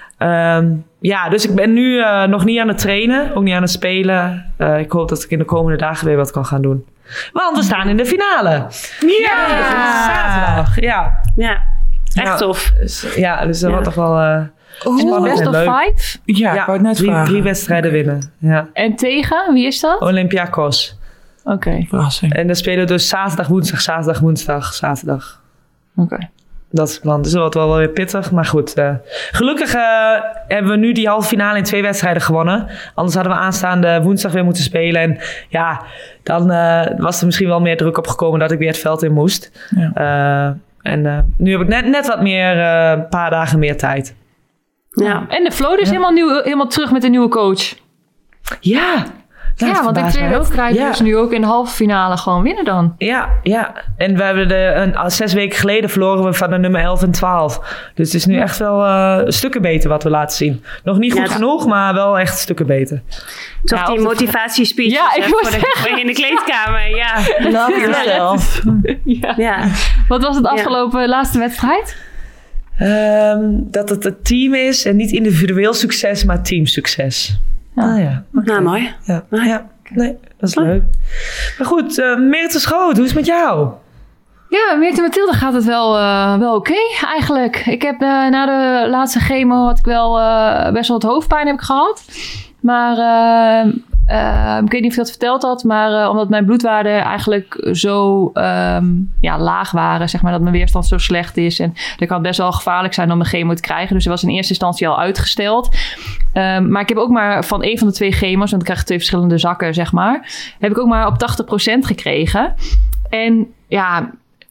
Um, ja, dus ik ben nu uh, nog niet aan het trainen. Ook niet aan het spelen. Uh, ik hoop dat ik in de komende dagen weer wat kan gaan doen. Want we staan in de finale. Ja! ja. Zaterdag. Ja. Ja, echt ja. tof. Dus, ja, dus dat ja. wordt toch wel... Uh, Oeh, best of five? Ja, ja, ik wou het net drie, vragen. Drie wedstrijden winnen. Ja. En tegen? Wie is dat? Olympiakos. Oké. Okay. Verrassing. En dan spelen we dus zaterdag, woensdag, zaterdag, woensdag, zaterdag. Oké. Okay. Dat is het plan. Dus dat wordt wel weer pittig, maar goed. Uh, gelukkig uh, hebben we nu die halve finale in twee wedstrijden gewonnen. Anders hadden we aanstaande woensdag weer moeten spelen. En ja, dan uh, was er misschien wel meer druk op gekomen dat ik weer het veld in moest. Ja. Uh, en uh, nu heb ik net, net wat meer, een uh, paar dagen meer tijd. Ja. En de flow is ja. helemaal, nieuw, helemaal terug met de nieuwe coach. Ja. Ja, want in twee wedstrijden ja. dus nu ook in de halve finale gewoon winnen dan. Ja, ja. En we hebben de, een, zes weken geleden verloren we van de nummer elf en twaalf. Dus het is nu echt wel uh, stukken beter wat we laten zien. Nog niet goed ja, genoeg, maar wel echt stukken beter. Toch ja, die motivatiespeech ja, ik voor de, in de kleedkamer. Ja. Love yourself. ja. ja. Wat was het afgelopen ja. laatste wedstrijd? Um, dat het een team is en niet individueel succes, maar teamsucces. Ja. Ah, ja. Okay. Nou, mooi. Ja, ah, ja. Nee, dat is leuk. Maar goed, uh, Meerte Schoot, hoe is het met jou? Ja, Meerte Mathilde gaat het wel, uh, wel oké okay, eigenlijk. Ik heb uh, na de laatste chemo had ik wel uh, best wel wat hoofdpijn heb ik gehad. Maar uh, uh, ik weet niet of je dat verteld had, maar uh, omdat mijn bloedwaarden eigenlijk zo um, ja, laag waren, zeg maar, dat mijn weerstand zo slecht is. En dat kan best wel gevaarlijk zijn om een chemo te krijgen. Dus dat was in eerste instantie al uitgesteld. Um, maar ik heb ook maar van een van de twee chemo's, want ik krijg twee verschillende zakken, zeg maar, heb ik ook maar op tachtig procent gekregen. En ja,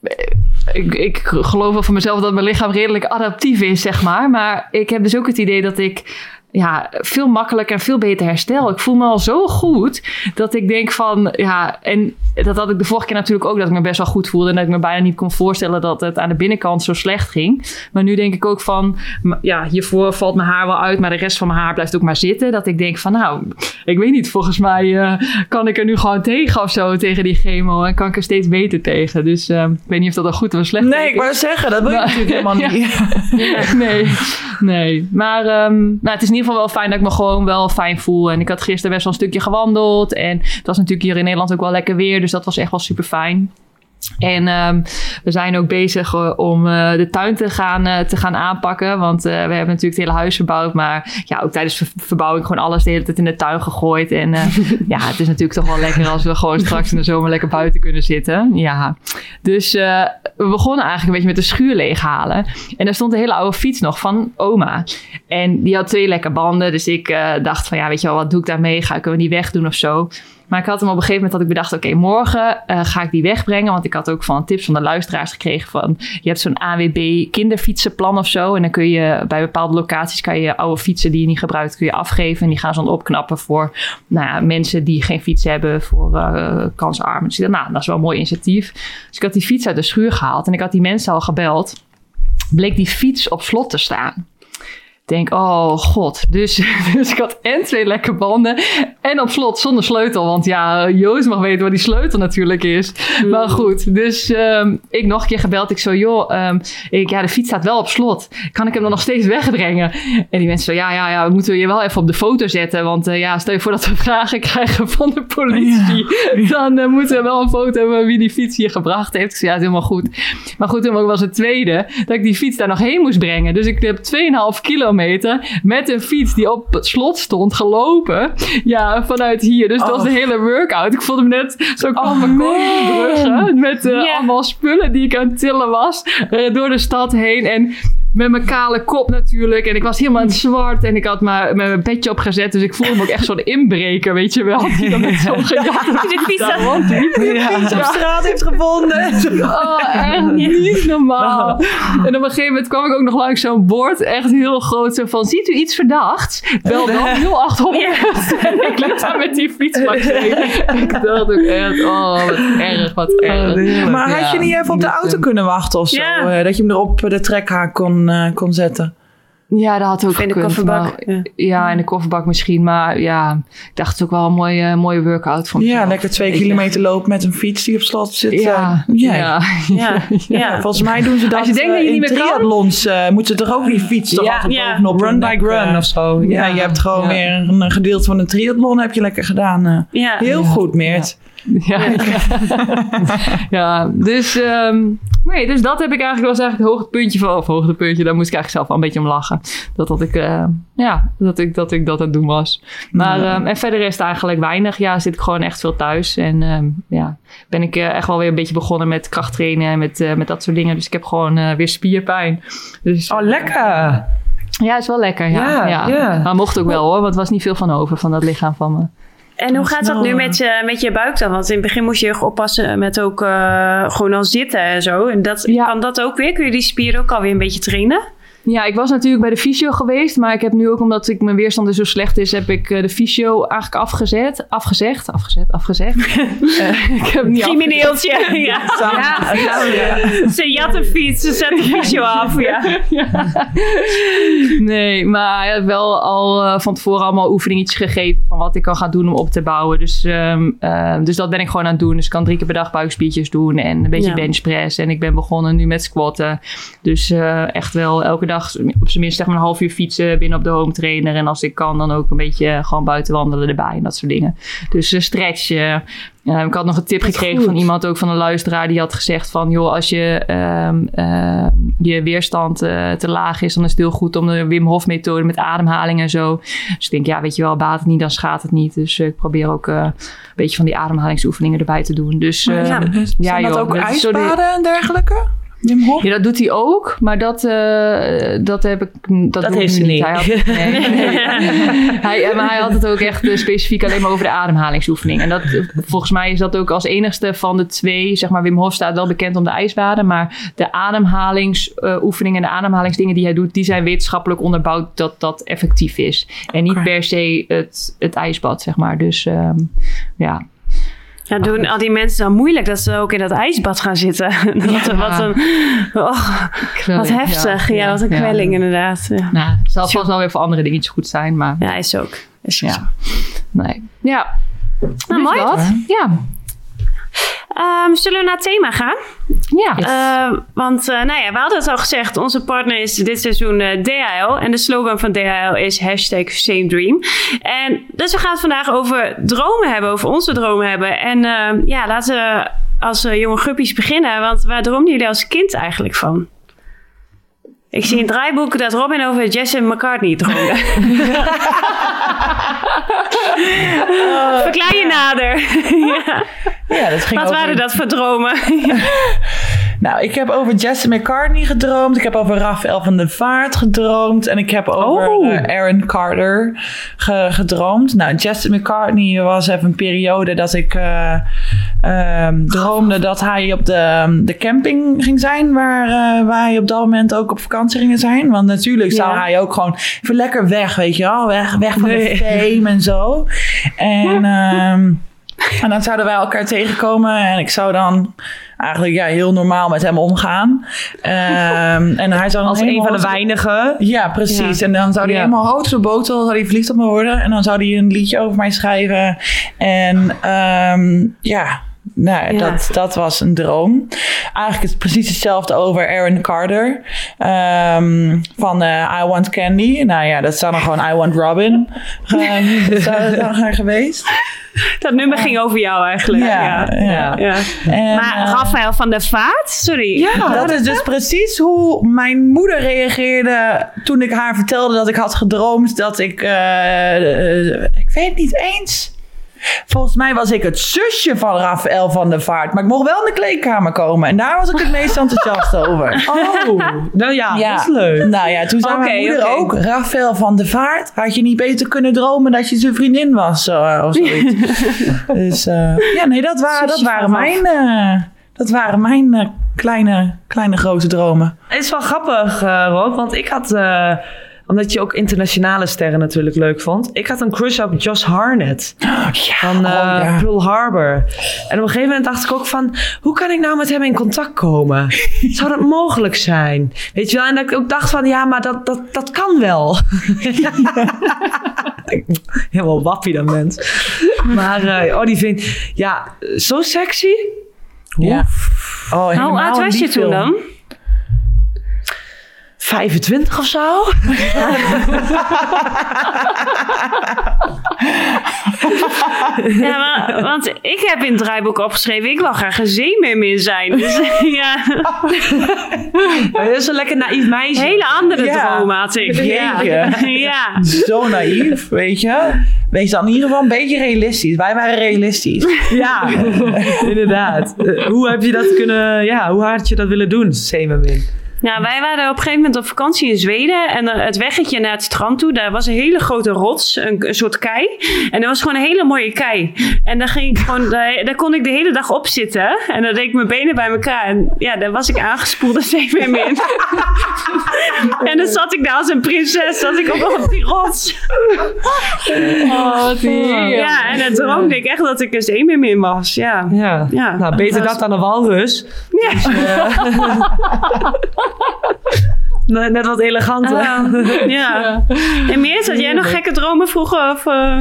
ik, ik geloof wel van mezelf dat mijn lichaam redelijk adaptief is, zeg maar. Maar ik heb dus ook het idee dat ik ja, veel makkelijker en veel beter herstel. Ik voel me al zo goed dat ik denk van, ja, en dat had ik de vorige keer natuurlijk ook, dat ik me best wel goed voelde en dat ik me bijna niet kon voorstellen dat het aan de binnenkant zo slecht ging. Maar nu denk ik ook van, ja, hiervoor valt mijn haar wel uit, maar de rest van mijn haar blijft ook maar zitten. Dat ik denk van, nou, ik weet niet, volgens mij uh, kan ik er nu gewoon tegen of zo, tegen die chemo, en kan ik er steeds beter tegen. Dus uh, ik weet niet of dat dan goed of slecht is. Nee, ik wou zeggen, dat wil je natuurlijk helemaal ja. niet. Ja, nee, nee. Maar um, nou, het is in ieder geval wel fijn dat ik me gewoon wel fijn voel. En ik had gisteren best wel een stukje gewandeld. En het was natuurlijk hier in Nederland ook wel lekker weer. Dus dat was echt wel super fijn. En um, we zijn ook bezig uh, om uh, de tuin te gaan, uh, te gaan aanpakken. Want uh, we hebben natuurlijk het hele huis verbouwd. Maar ja, ook tijdens ver- verbouwing gewoon alles de hele tijd in de tuin gegooid. En uh, ja, het is natuurlijk toch wel lekker als we gewoon straks in de zomer lekker buiten kunnen zitten. Ja, dus uh, we begonnen eigenlijk een beetje met de schuur leeghalen. En daar stond een hele oude fiets nog van oma. En die had twee lekke banden. Dus ik uh, dacht van ja, weet je wel, wat doe ik daarmee? Ga ik hem die wegdoen of zo? Maar ik had hem op een gegeven moment dat ik bedacht, oké, okay, morgen uh, ga ik die wegbrengen. Want ik had ook van tips van de luisteraars gekregen van, je hebt zo'n A W B kinderfietsenplan of zo. En dan kun je bij bepaalde locaties, kan je oude fietsen die je niet gebruikt, kun je afgeven. En die gaan ze dan opknappen voor nou ja, mensen die geen fiets hebben, voor uh, kansarmen. Dus ik dacht, nou, dat is wel een mooi initiatief. Dus ik had die fiets uit de schuur gehaald en ik had die mensen al gebeld. Bleek die fiets op slot te staan. Ik denk, oh god. Dus, dus ik had en twee lekke banden en op slot zonder sleutel. Want ja, Joost mag weten waar die sleutel natuurlijk is. Mm. Maar goed, dus um, ik nog een keer gebeld. Ik zo, joh, um, ik, ja, de fiets staat wel op slot. Kan ik hem dan nog steeds wegbrengen? En die mensen zo, ja, ja, ja, we moeten je wel even op de foto zetten. Want uh, ja, stel je voor dat we vragen krijgen van de politie. Ja. Dan uh, moeten we wel een foto hebben wie die fiets hier gebracht heeft. Ik zei, ja, het is helemaal goed. Maar goed, toen was het tweede dat ik die fiets daar nog heen moest brengen. Dus ik heb tweeënhalf kilo kilometer met een fiets die op het slot stond gelopen. Ja, vanuit hier. Dus oh. dat was de hele workout. Ik voelde me net zo kwam mijn bruggen met uh, yeah. allemaal spullen die ik aan het tillen was uh, door de stad heen en met mijn kale kop natuurlijk. En ik was helemaal in het zwart. En ik had maar mijn bedje opgezet. Dus ik voelde me ook echt zo'n inbreker, weet je wel. Die dan met zo'n gejaagd de fiets, ja. fiets op straat heeft gevonden. Oh, echt niet normaal. En op een gegeven moment kwam ik ook nog langs zo'n bord. Echt heel groot. Zo van, ziet u iets verdachts? Bel dan nul acht honderd. Ja. En ik liep daar met die fiets langs heen. Ik dacht ook echt, oh, wat erg, wat erg. Maar had je niet even op de auto kunnen wachten of zo? Ja. Dat je hem er op de trekhaak kon... Uh, kon zetten. Ja, dat had ook in de kofferbak. Ja. ja, in de kofferbak misschien. Maar ja, ik dacht het ook wel een mooie, mooie workout. Vond ja, lekker twee ik kilometer ja. lopen met een fiets die op slot zit. Ja, uh, ja. Ja. Ja. Ja. ja. Volgens mij doen ze dat. Als je denkt uh, dat je niet meer triathlons uh, moeten ze toch ook die fiets toch ja. altijd ja. bovenop. Run bike run uh, of zo. Ja, ja, je hebt gewoon ja. weer een, een gedeelte van een triathlon heb je lekker gedaan. Uh. Ja. Heel ja. goed, Meert. Ja, ja. ja dus, um, nee, dus dat heb ik eigenlijk was eigenlijk het hoogtepuntje van, of hoogtepuntje, daar moest ik eigenlijk zelf wel een beetje om lachen. Dat, dat ik, uh, ja, dat ik, dat ik dat aan het doen was. Maar, ja. um, en verder is het eigenlijk weinig. Ja, zit ik gewoon echt veel thuis. En um, ja, ben ik uh, echt wel weer een beetje begonnen met krachttrainen en met, uh, met dat soort dingen. Dus ik heb gewoon uh, weer spierpijn. Dus, oh, lekker! Ja, is wel lekker, ja. ja, ja. ja. Maar mocht ook wel hoor, want er was niet veel van over van dat lichaam van me. En hoe gaat dat nu met je, met je buik dan? Want in het begin moest je erg oppassen met ook uh, gewoon al zitten en zo. En dat, ja. Kan dat ook weer? Kun je die spieren ook alweer een beetje trainen? Ja, ik was natuurlijk bij de fysio geweest. Maar ik heb nu ook, omdat ik, mijn weerstand dus zo slecht is... heb ik uh, de fysio eigenlijk afgezet. Afgezegd. Afgezet. Afgezegd. uh, ik heb niet Crimineeltje. Ja. Ja. Ja. Ja. Ze jat een fiets. Ze zet de fysio af. Ja. Ja. Nee, maar hij heeft wel al uh, van tevoren allemaal oefeningetjes gegeven... van wat ik kan gaan doen om op te bouwen. Dus, um, uh, dus dat ben ik gewoon aan het doen. Dus ik kan drie keer per dag buikspiertjes doen... en een beetje ja. benchpress. En ik ben begonnen nu met squatten. Dus uh, echt wel elke dag... op zijn minst zeg maar een half uur fietsen binnen op de home trainer. En als ik kan dan ook een beetje gewoon buiten wandelen erbij en dat soort dingen. Dus uh, stretchen. Uh, ik had nog een tip gekregen goed. van iemand, ook van een luisteraar, die had gezegd van, joh, als je um, uh, je weerstand uh, te laag is, dan is het heel goed om de Wim Hof methode met ademhaling en zo. Dus ik denk, ja, weet je wel, baat het niet, dan schaadt het niet. Dus uh, ik probeer ook uh, een beetje van die ademhalingsoefeningen erbij te doen. Dus uh, ja, dus ja, zijn dat joh, ook dat ijsbaden en dergelijke? Ja, dat doet hij ook, maar dat, uh, dat heb ik. Dat, dat heeft ze niet. niet. Hij, had, nee, nee. hij, maar hij had het ook echt uh, specifiek alleen maar over de ademhalingsoefening. En dat, volgens mij is dat ook als enigste van de twee, zeg maar, Wim Hof staat wel bekend om de ijsbaden, maar de ademhalingsoefeningen en de ademhalingsdingen die hij doet, die zijn wetenschappelijk onderbouwd dat dat effectief is. En niet okay. per se het, het ijsbad, zeg maar. Dus um, ja. Ja, doen al die mensen dan moeilijk dat ze ook in dat ijsbad gaan zitten. Wat, ja. wat, een, oh, wat heftig. Ja, ja, wat een kwelling ja. inderdaad. Ja. Nou, het zal vast wel weer voor andere dingetjes goed zijn, maar... Ja, is ook. Is ja. Zo. Nee. Ja. Nou, mooi. Wat? Ja. Um, zullen we naar het thema gaan? Ja. Yes. Uh, want uh, nou ja, we hadden het al gezegd. Onze partner is dit seizoen uh, D H L. En de slogan van D H L is hashtag Same Dream. En dus we gaan het vandaag over dromen hebben. Over onze dromen hebben. En uh, ja, laten we als uh, jonge guppies beginnen. Want waar droomden jullie als kind eigenlijk van? Ik zie in het draaiboek dat Robin over Jesse McCartney droomde. oh, Verklaar je ja. nader. ja. Ja, dat ging Wat over... waren dat voor dromen? Nou, ik heb over Jesse McCartney gedroomd. Ik heb over Rafael van der Vaart gedroomd. En ik heb over oh. uh, Aaron Carter ge- gedroomd. Nou, Jesse McCartney was even een periode dat ik uh, uh, droomde dat hij op de, de camping ging zijn. Waar, uh, waar hij op dat moment ook op vakantie ging zijn. Want natuurlijk zou ja. hij ook gewoon even lekker weg, weet je wel. Weg, weg van nee. de fame en zo. En... Um, En dan zouden wij elkaar tegenkomen en ik zou dan eigenlijk ja, heel normaal met hem omgaan. Um, en hij zou dan als een van de weinigen. Ja, precies. Ja. En dan zou hij ja. helemaal hoog op botel, zou hij verliefd op me worden. En dan zou hij een liedje over mij schrijven. En um, ja, nou, Ja. dat, dat was een droom. Eigenlijk is het precies hetzelfde over Aaron Carter. Um, van uh, I Want Candy. Nou ja, dat zou dan gewoon I Want Robin. Uh, dat zou het dan zijn geweest. Dat nummer ging over jou eigenlijk. Ja, Ja. ja. Ja. En, Maar uh, Raphaël van der Vaart? Sorry. Ja, dat is dus precies hoe mijn moeder reageerde toen ik haar vertelde dat ik had gedroomd dat ik, uh, uh, ik weet het niet eens. Volgens mij was ik het zusje van Raphaël van der Vaart, maar ik mocht wel in de kleedkamer komen en daar was ik het meest enthousiast over. Oh, nou ja, dat is leuk. Nou ja, toen zei Oké, mijn moeder oké. ook, Raphaël van der Vaart, had je niet beter kunnen dromen dat je zijn vriendin was uh, of zoiets. Dus uh, ja, nee, dat, wa- dat Zusje waren van mijn, uh, dat waren mijn uh, kleine, kleine grote dromen. Het is wel grappig, uh, Rob, want ik had... Uh, omdat je ook internationale sterren natuurlijk leuk vond. Ik had een crush op Josh Hartnett. Van uh, oh, ja. Pearl Harbor. En op een gegeven moment dacht ik ook van... Hoe kan ik nou met hem in contact komen? Zou dat mogelijk zijn? Weet je wel? En dat ik ook dacht van... Ja, maar dat, dat, dat kan wel. Helemaal wappie dan mens. Maar uh, oh, die vind ja, zo sexy. Ja. Oh, Hoe helemaal oud was die je toen film. dan? vijfentwintig of zo. Ja, maar, want ik heb in het draaiboek opgeschreven... ik wil graag een zeemermin zijn. Dus ja, Dat is een lekker naïef meisje. hele andere Ja. droom had ik. Ja. Jeetje. Ja. Zo naïef, weet je. Wees dan in ieder geval een beetje realistisch. Wij waren realistisch. Ja, inderdaad. Uh, hoe heb je dat kunnen... Ja, hoe had je dat willen doen, Zeemermin? Nou, wij waren op een gegeven moment op vakantie in Zweden. En uh, het weggetje naar het strand toe, daar was een hele grote rots. Een, een soort kei. En dat was gewoon een hele mooie kei. En daar, ging ik gewoon, daar, daar kon ik de hele dag op zitten. En dan deed ik mijn benen bij elkaar. En ja, daar was ik aangespoeld als zeemermin. En dan zat ik daar als een prinses. Zat ik ook op die rots. Oh, wat heerlijk. Ja, en dan droomde ik echt dat ik een zeemermin was. Ja. Ja, Ja. nou beter Dat dat dan een walrus. Ja. Net net wat eleganter. Ah, ja. En Meert, had jij nog gekke dromen vroeger? Of, uh...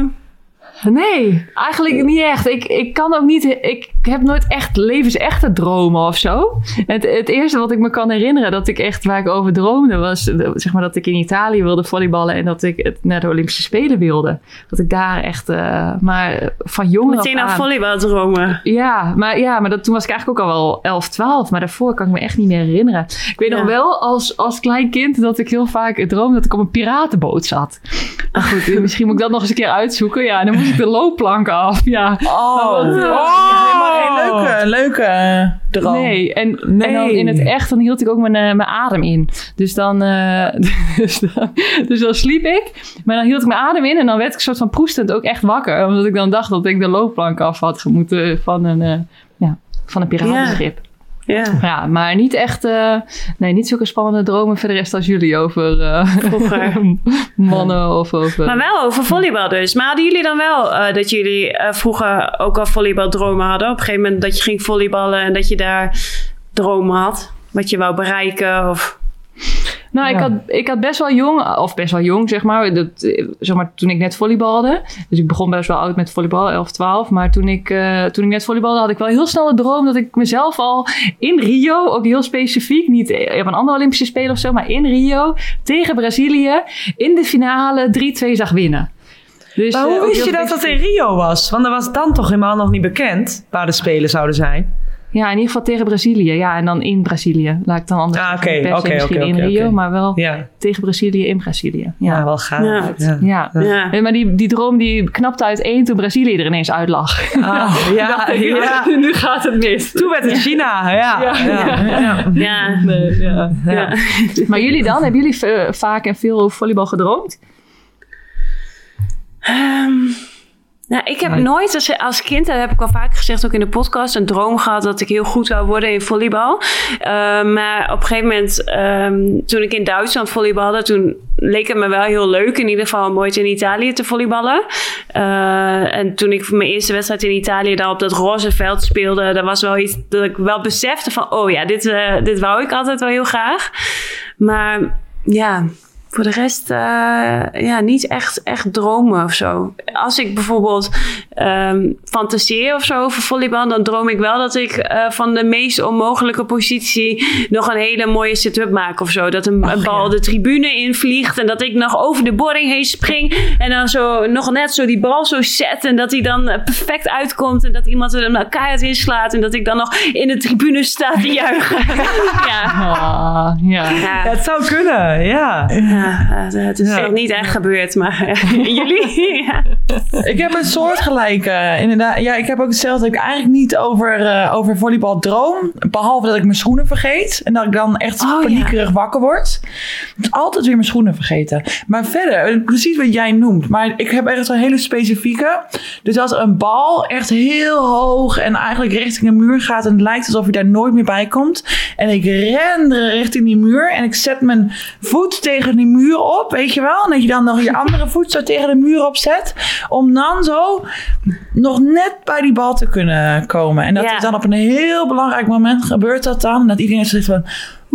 Nee, eigenlijk niet echt. Ik, ik kan ook niet... Ik heb nooit echt levensechte dromen of zo. Het, het eerste wat ik me kan herinneren dat ik echt waar ik over droomde was... zeg maar dat ik in Italië wilde volleyballen en dat ik het naar de Olympische Spelen wilde. Dat ik daar echt... Uh, maar van jongen Meteen af aan aan... volleybaldromen. Ja, maar, ja, maar dat, toen was ik eigenlijk ook al wel elf, twaalf. Maar daarvoor kan ik me echt niet meer herinneren. Ik weet Ja. nog wel als, als klein kind dat ik heel vaak droomde dat ik op een piratenboot zat. Maar goed, misschien moet ik dat nog eens een keer uitzoeken. Ja, en dan moest ik de loopplank af. Ja. Oh, wat- helemaal geen leuke, leuke uh, droom. Nee, en, Nee. en dan in het echt, dan hield ik ook mijn, uh, mijn adem in. Dus dan, uh, dus dan, dus dan sliep ik, maar dan hield ik mijn adem in en dan werd ik een soort van proestend ook echt wakker. Omdat ik dan dacht dat ik de loopplank af had moeten van een, uh, ja, van een piratenschip. Ja. Ja, maar niet echt, uh, nee, niet zulke spannende dromen voor de rest als jullie over uh, Vroeger. mannen of over... Maar wel over volleybal dus. Maar hadden jullie dan wel uh, dat jullie uh, vroeger ook al volleybaldromen hadden? Op een gegeven moment dat je ging volleyballen en dat je daar dromen had? Wat je wou bereiken of... Nou, ik, Ja. had, ik had best wel jong, of best wel jong zeg maar, dat, eh, zeg maar, toen ik net volleybalde. Dus ik begon best wel oud met volleybal, elf, twaalf. Maar toen ik, uh, toen ik net volleybalde had ik wel heel snel de droom dat ik mezelf al in Rio, ook heel specifiek, niet op een andere Olympische Spelen of zo, maar in Rio tegen Brazilië in de finale drie twee zag winnen. Dus, Maar eh, hoe ook wist heel je dat dat specifiek. in Rio was? Want dat was dan toch helemaal nog niet bekend waar de Spelen zouden zijn. Ja, in ieder geval tegen Brazilië. Ja, en dan in Brazilië. Laat ik dan anders Ah, zeggen. oké, Per se oké, misschien oké, in oké, Rio, oké. maar wel Ja, tegen Brazilië in Brazilië. ja. Ja. wel gaaf. Ja. Ja. Ja. Ja. Nee, maar die, die droom die knapte uiteen toen Brazilië er ineens uit lag. Ah, ja, ja. Nu gaat het mis. Toen werd het China, ja. Ja. Ja. Ja. Ja. Nee, ja. Ja. Maar jullie dan? Hebben jullie v- vaak en veel over volleybal gedroomd? Um, nou, ik heb Nee. nooit als, als kind, dat heb ik al vaak gezegd, ook in de podcast, een droom gehad dat ik heel goed zou worden in volleybal. Uh, maar op een gegeven moment, um, toen ik in Duitsland volleybalde, toen leek het me wel heel leuk, in ieder geval om ooit in Italië te volleyballen. Uh, en toen ik mijn eerste wedstrijd in Italië daar op dat roze veld speelde, dat was wel iets dat ik wel besefte van, oh ja, dit, uh, dit wou ik altijd wel heel graag. Maar ja... Voor de rest, uh, ja, niet echt, echt dromen of zo. Als ik bijvoorbeeld um, fantaseer of zo over volleybal, dan droom ik wel dat ik uh, van de meest onmogelijke positie nog een hele mooie sit-up maak of zo. Dat een, een bal de tribune invliegt en dat ik nog over de boarding heen spring en dan zo nog net zo die bal zo zet en dat hij dan perfect uitkomt en dat iemand er een keihard inslaat en dat ik dan nog in de tribune sta te juichen. ja. Ah, ja. Ja. Ja, het zou kunnen, ja. Ja, het is Ja. echt niet echt gebeurd, maar jullie? Ja. Ik heb een soortgelijke, inderdaad. Ja, ik heb ook hetzelfde dat ik eigenlijk niet over, uh, over volleybal droom. Behalve dat ik mijn schoenen vergeet. En dat ik dan echt Oh, paniekerig ja. wakker word. Ik moet altijd weer mijn schoenen vergeten. Maar verder, precies wat jij noemt. Maar ik heb echt een hele specifieke. Dus als een bal echt heel hoog en eigenlijk richting een muur gaat. En het lijkt alsof je daar nooit meer bij komt. En ik ren richting die muur. En ik zet mijn voet tegen die muur op. Weet je wel? En dat je dan nog je andere voet zo tegen de muur opzet. Om dan zo nog net bij die bal te kunnen komen. En dat Ja. is dan op een heel belangrijk moment gebeurt dat dan. En dat iedereen zegt van...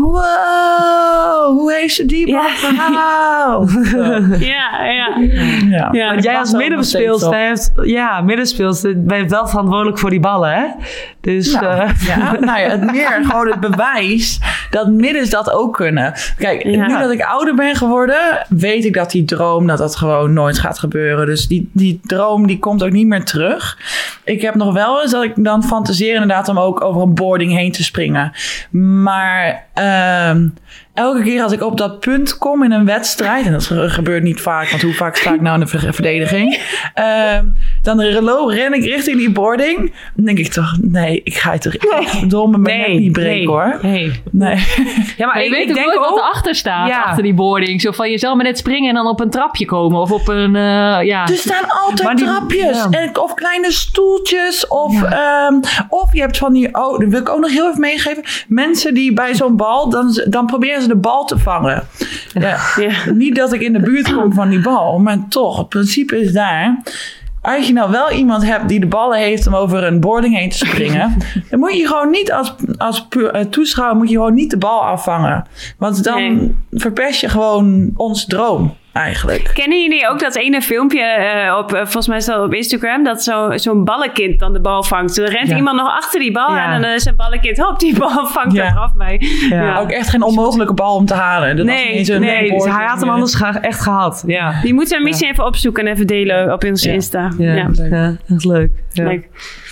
Wow, hoe heeft ze die bal Ja. gehaald? Zo. Ja, ja. Ja. Ja, Want jij dat als was ook middenspeelster nog heeft, ja, middenspeelster, ben je wel verantwoordelijk voor die ballen, hè? Dus, Nou, eh, ja, nou ja, het meer gewoon het bewijs dat middens dat ook kunnen. Kijk, Ja. nu dat ik ouder ben geworden, weet ik dat die droom, dat dat gewoon nooit gaat gebeuren. Dus die, die droom, die komt ook niet meer terug. Ik heb nog wel eens dat ik dan fantaseer inderdaad om ook over een boarding heen te springen. Maar uh, elke keer als ik op dat punt kom in een wedstrijd, en dat gebeurt niet vaak, want hoe vaak sta ik nou in de ver- verdediging, uh, dan ren ik richting die boarding. Dan denk ik toch, nee, ik ga je toch echt dom met mijn nek niet breken, nee, hoor. Nee. Nee. Ja, maar Maar je ik, weet ik ook denk nooit wat ook... erachter staat, Ja. achter die boarding. Zo van, je zal maar net springen en dan op een trapje komen. Of op een, uh, ja... Er staan altijd Maar die- trapjes. ja. En, of kleine stoeltjes. Of, ehm, of je hebt van die... Oh, dat wil ik ook nog heel even meegeven. Mensen die bij zo'n bal... Dan, dan proberen ze de bal te vangen. Ja. Ja. Niet dat ik in de buurt kom van die bal. Maar toch, het principe is daar... Als je nou wel iemand hebt die de ballen heeft om over een boarding heen te springen... dan moet je gewoon niet als, als pu- uh, toeschouwer moet je gewoon niet de bal afvangen. Want dan Nee. verpest je gewoon ons droom eigenlijk. Kennen jullie ook dat ene filmpje uh, op, uh, volgens mij is dat op Instagram, dat zo, zo'n ballenkind dan de bal vangt. Dan rent Ja. iemand nog achter die bal Ja. en dan is een ballenkind, hop, die bal vangt Ja. er af bij. Ja. Ook echt geen onmogelijke bal om te halen. Dat was Nee, niet eens een nee, Dus boarding. hij had hem anders gra- echt gehad. Ja. Die moeten we misschien even opzoeken en even delen op onze Ja. Insta. Ja, Ja. ja. echt leuk. Ja. Leuk.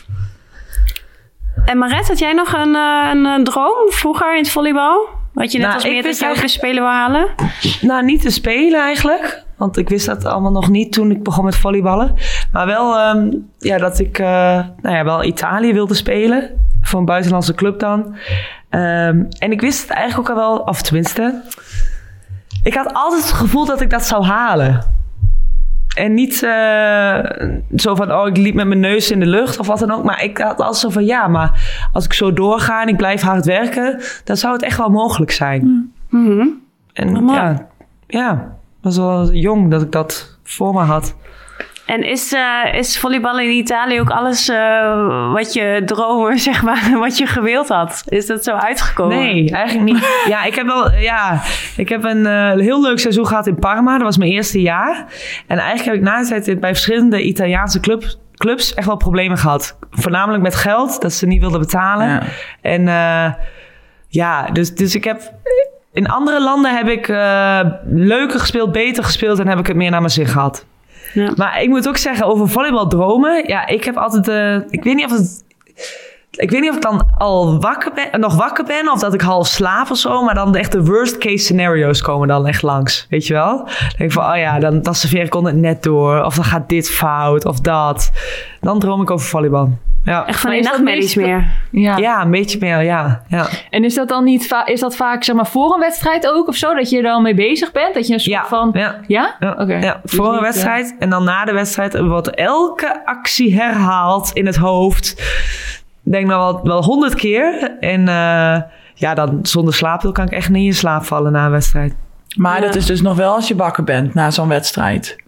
En Maret, had jij nog een, uh, een, een droom vroeger in het volleybal? Wat je net Nou, als ik meer dat wist je ook een eigenlijk- spelen wil halen? Nou, niet te spelen eigenlijk. Want ik wist dat allemaal nog niet toen ik begon met volleyballen. Maar wel um, ja, dat ik uh, nou ja, wel Italië wilde spelen. Voor een buitenlandse club dan. Um, en ik wist het eigenlijk ook al wel, of tenminste... Ik had altijd het gevoel dat ik dat zou halen. En niet uh, zo van, oh, ik liep met mijn neus in de lucht of wat dan ook. Maar ik had altijd zo van, ja, maar als ik zo doorga en ik blijf hard werken... dan zou het echt wel mogelijk zijn. Mm-hmm. En mooi. ja, ja, was wel jong dat ik dat voor me had. En is, uh, is volleybal in Italië ook alles uh, wat je dromen, zeg maar, wat je gewild had? Is dat zo uitgekomen? Nee, eigenlijk niet. Ja, ik heb wel, ja, ik heb een uh, heel leuk seizoen gehad in Parma. Dat was mijn eerste jaar. En eigenlijk heb ik na de tijd bij verschillende Italiaanse clubs, clubs echt wel problemen gehad. Voornamelijk met geld, dat ze niet wilden betalen. Ja. En uh, ja, dus, dus ik heb... In andere landen heb ik uh, leuker gespeeld, beter gespeeld en heb ik het meer naar mijn zin gehad. Ja. Maar ik moet ook zeggen, over volleybaldromen. Ja, ik heb altijd... Uh, ik weet niet of het... Ik weet niet of ik dan al wakker ben, nog wakker ben of dat ik half slaap of zo. Maar dan de echt de worst case scenario's komen dan echt langs. Weet je wel? Dan denk ik van, oh ja, dan, dan serveer ik het net door. Of dan gaat dit fout of dat. Dan droom ik over volleybal. Ja, Echt van Maar die is dat nachtmerries meest- meer. Ja. ja een beetje meer, ja. ja. En is dat dan niet va- is dat vaak zeg maar voor een wedstrijd ook of zo? Dat je er dan mee bezig bent? Dat je een soort Ja, van... ja. Ja? Ja, Oké. ja, Dus voor een niet, wedstrijd en dan na de wedstrijd wordt elke actie herhaald in het hoofd. Ik denk nou wel wel honderd keer. En uh, ja, dan zonder slaappil kan ik echt niet in slaap vallen na een wedstrijd. Maar Ja. dat is dus nog wel als je wakker bent na zo'n wedstrijd.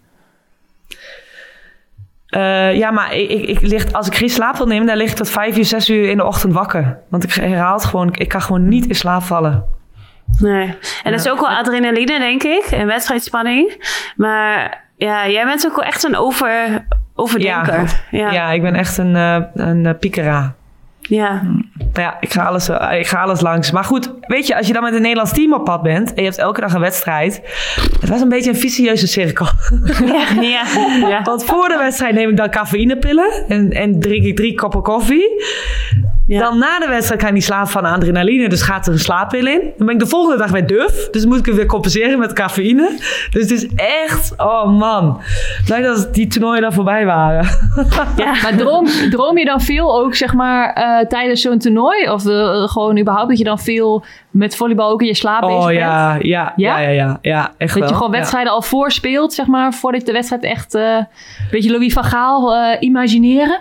Uh, ja, maar ik, ik, ik lig, als ik geen slaap wil nemen, dan lig ik tot vijf uur, zes uur in de ochtend wakker. Want ik herhaal het gewoon, ik kan gewoon niet in slaap vallen. Nee. En dat is ook wel adrenaline, denk ik. En wedstrijdspanning. Maar ja, jij bent ook wel echt een over, overdenker. Ja. Ja. ja, ik ben echt een, uh, een uh, piekera. Ja. Ja, ik ga, alles, uh, ik ga alles langs. Maar goed, weet je, als je dan met een Nederlands team op pad bent... en je hebt elke dag een wedstrijd... het was een beetje een vicieuze cirkel. Ja, ja, ja. Want voor de wedstrijd neem ik dan cafeïnepillen... en, en drink ik drie koppen koffie... Ja. Dan na de wedstrijd kan ik niet slapen van adrenaline. Dus gaat er een slaappil in. Dan ben ik de volgende dag weer duf. Dus moet ik het weer compenseren met cafeïne. Dus het is echt... Oh man. Blij dat die toernooien dan voorbij waren. Ja. Maar droom, droom je dan veel ook zeg maar uh, tijdens zo'n toernooi? Of uh, gewoon überhaupt dat je dan veel met volleybal ook in je slaap bezig oh, bent? Ja, ja, ja, ja, ja, ja. Echt dat wel. je gewoon wedstrijden ja. al voorspeelt, zeg maar. Voordat je de wedstrijd echt... Uh, een beetje Louis van Gaal uh, imagineren?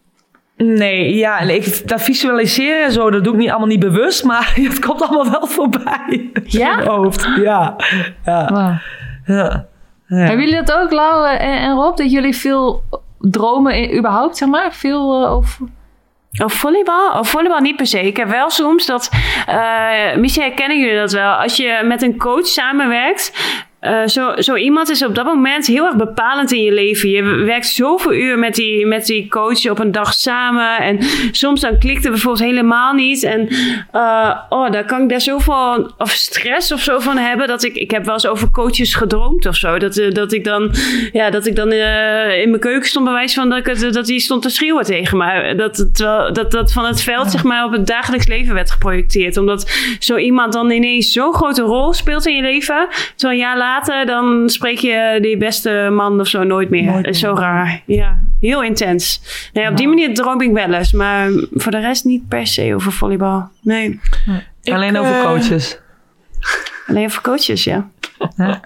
Nee, ja, ik, dat visualiseren en zo, dat doe ik niet allemaal niet bewust, maar het komt allemaal wel voorbij. Ja? In mijn hoofd. Ja. Ja. Wow. Ja. Ja. Hebben jullie dat ook, Lau en, en Rob, dat jullie veel dromen in, überhaupt, zeg maar? Veel uh, over... Of volleybal? Of volleybal niet per se. Ik heb wel soms dat... Uh, misschien kennen jullie dat wel. Als je met een coach samenwerkt... Uh, zo, zo iemand is op dat moment heel erg bepalend in je leven. Je werkt zoveel uur met die, met die coach op een dag samen. En soms dan klikt het bijvoorbeeld helemaal niet. En uh, oh, daar kan ik daar zoveel of stress of zo van hebben. Dat ik, ik heb wel eens over coaches gedroomd of zo. Dat, uh, dat ik dan, ja, dat ik dan uh, in mijn keuken stond bij wijze van dat, ik, dat die stond te schreeuwen tegen me. Dat, terwijl, dat dat van het veld zeg maar, op het dagelijks leven werd geprojecteerd. Omdat zo iemand dan ineens zo'n grote rol speelt in je leven. Zo'n jaar later. Later, dan spreek je die beste man of zo nooit meer. Nooit Dat is meer. zo raar. Ja, heel intens. Nee, op die manier droom ik wel eens. Maar voor de rest niet per se over volleybal. Nee. Ik, Alleen over uh, coaches. Alleen over coaches, ja. Ja.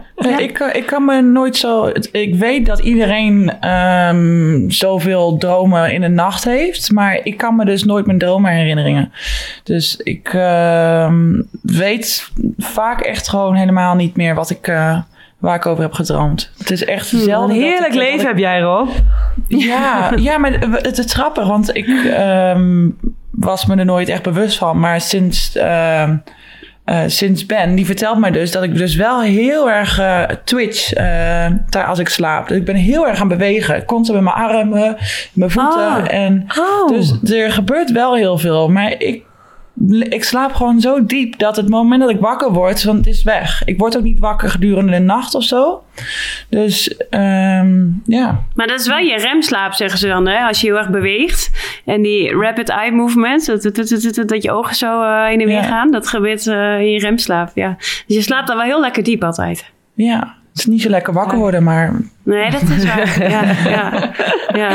Ik, ik kan me nooit zo... Ik weet dat iedereen um, zoveel dromen in de nacht heeft. Maar ik kan me dus nooit mijn dromen herinneren. Dus ik uh, weet vaak echt gewoon helemaal niet meer wat ik... Uh, waar ik over heb gedroomd. Het is echt zelden. Een heerlijk dat ik, leven dat ik, heb jij, Rob. Ja, ja, maar het is grappig. Want ik um, was me er nooit echt bewust van. Maar sinds... Uh, Uh, sinds Ben, die vertelt mij dus dat ik dus wel heel erg uh, twitch uh, als ik slaap. Dus ik ben heel erg aan het bewegen. Constant met mijn armen, mijn voeten. Oh. En Oh. Dus er gebeurt wel heel veel. Maar ik, ik slaap gewoon zo diep dat het moment dat ik wakker word, want het is weg. Ik word ook niet wakker gedurende de nacht of zo. Dus um, ja. Maar dat is wel je remslaap, zeggen ze dan. Hè? Als je heel erg beweegt. En die rapid eye movement. Dat, dat, dat, dat, dat je ogen zo uh, heen en weer Ja. gaan. Dat gebeurt uh, in je remslaap, ja. Dus je slaapt dan wel heel lekker diep altijd. Ja, het is niet zo lekker wakker worden, maar... Nee, dat is waar. Ja, ja, ja.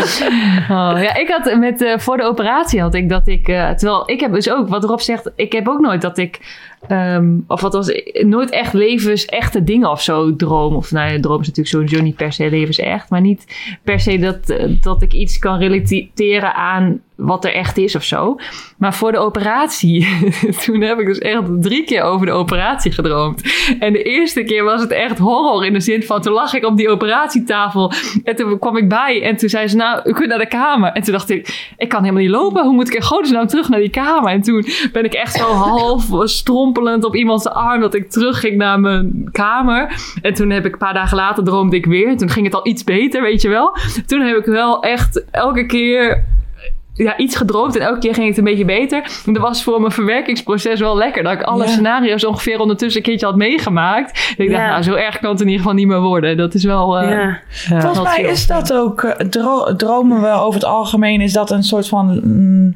Oh, ja, ik had met uh, voor de operatie had ik dat ik, uh, terwijl ik heb dus ook, wat Rob zegt, ik heb ook nooit dat ik, um, of wat was, nooit echt levensechte dingen of zo droom. Of nou, droom is natuurlijk sowieso niet per se levensecht, maar niet per se dat, uh, dat ik iets kan relateren aan wat er echt is of zo. Maar voor de operatie, toen heb ik dus echt drie keer over de operatie gedroomd. En de eerste keer was het echt horror in de zin van, toen lag ik op die operatietafel en toen kwam ik bij en toen zei ze, nou, u kunt naar de kamer. En toen dacht ik, ik kan helemaal niet lopen. Hoe moet ik in godesnaam terug naar die kamer? En toen ben ik echt zo half strompelend op iemands arm dat ik terugging naar mijn kamer. En toen heb ik een paar dagen later droomde ik weer. Toen ging het al iets beter, weet je wel. Toen heb ik wel echt elke keer... ja, iets gedroomd en elke keer ging het een beetje beter. En dat was voor mijn verwerkingsproces wel lekker. Dat ik alle Ja. scenario's ongeveer ondertussen een keertje had meegemaakt. En ik Ja. dacht, nou, zo erg kan het in ieder geval niet meer worden. Dat is wel... Uh, Ja. ja. Volgens mij is dat ook, uh, dro- dromen we over het algemeen, is dat een soort van mm,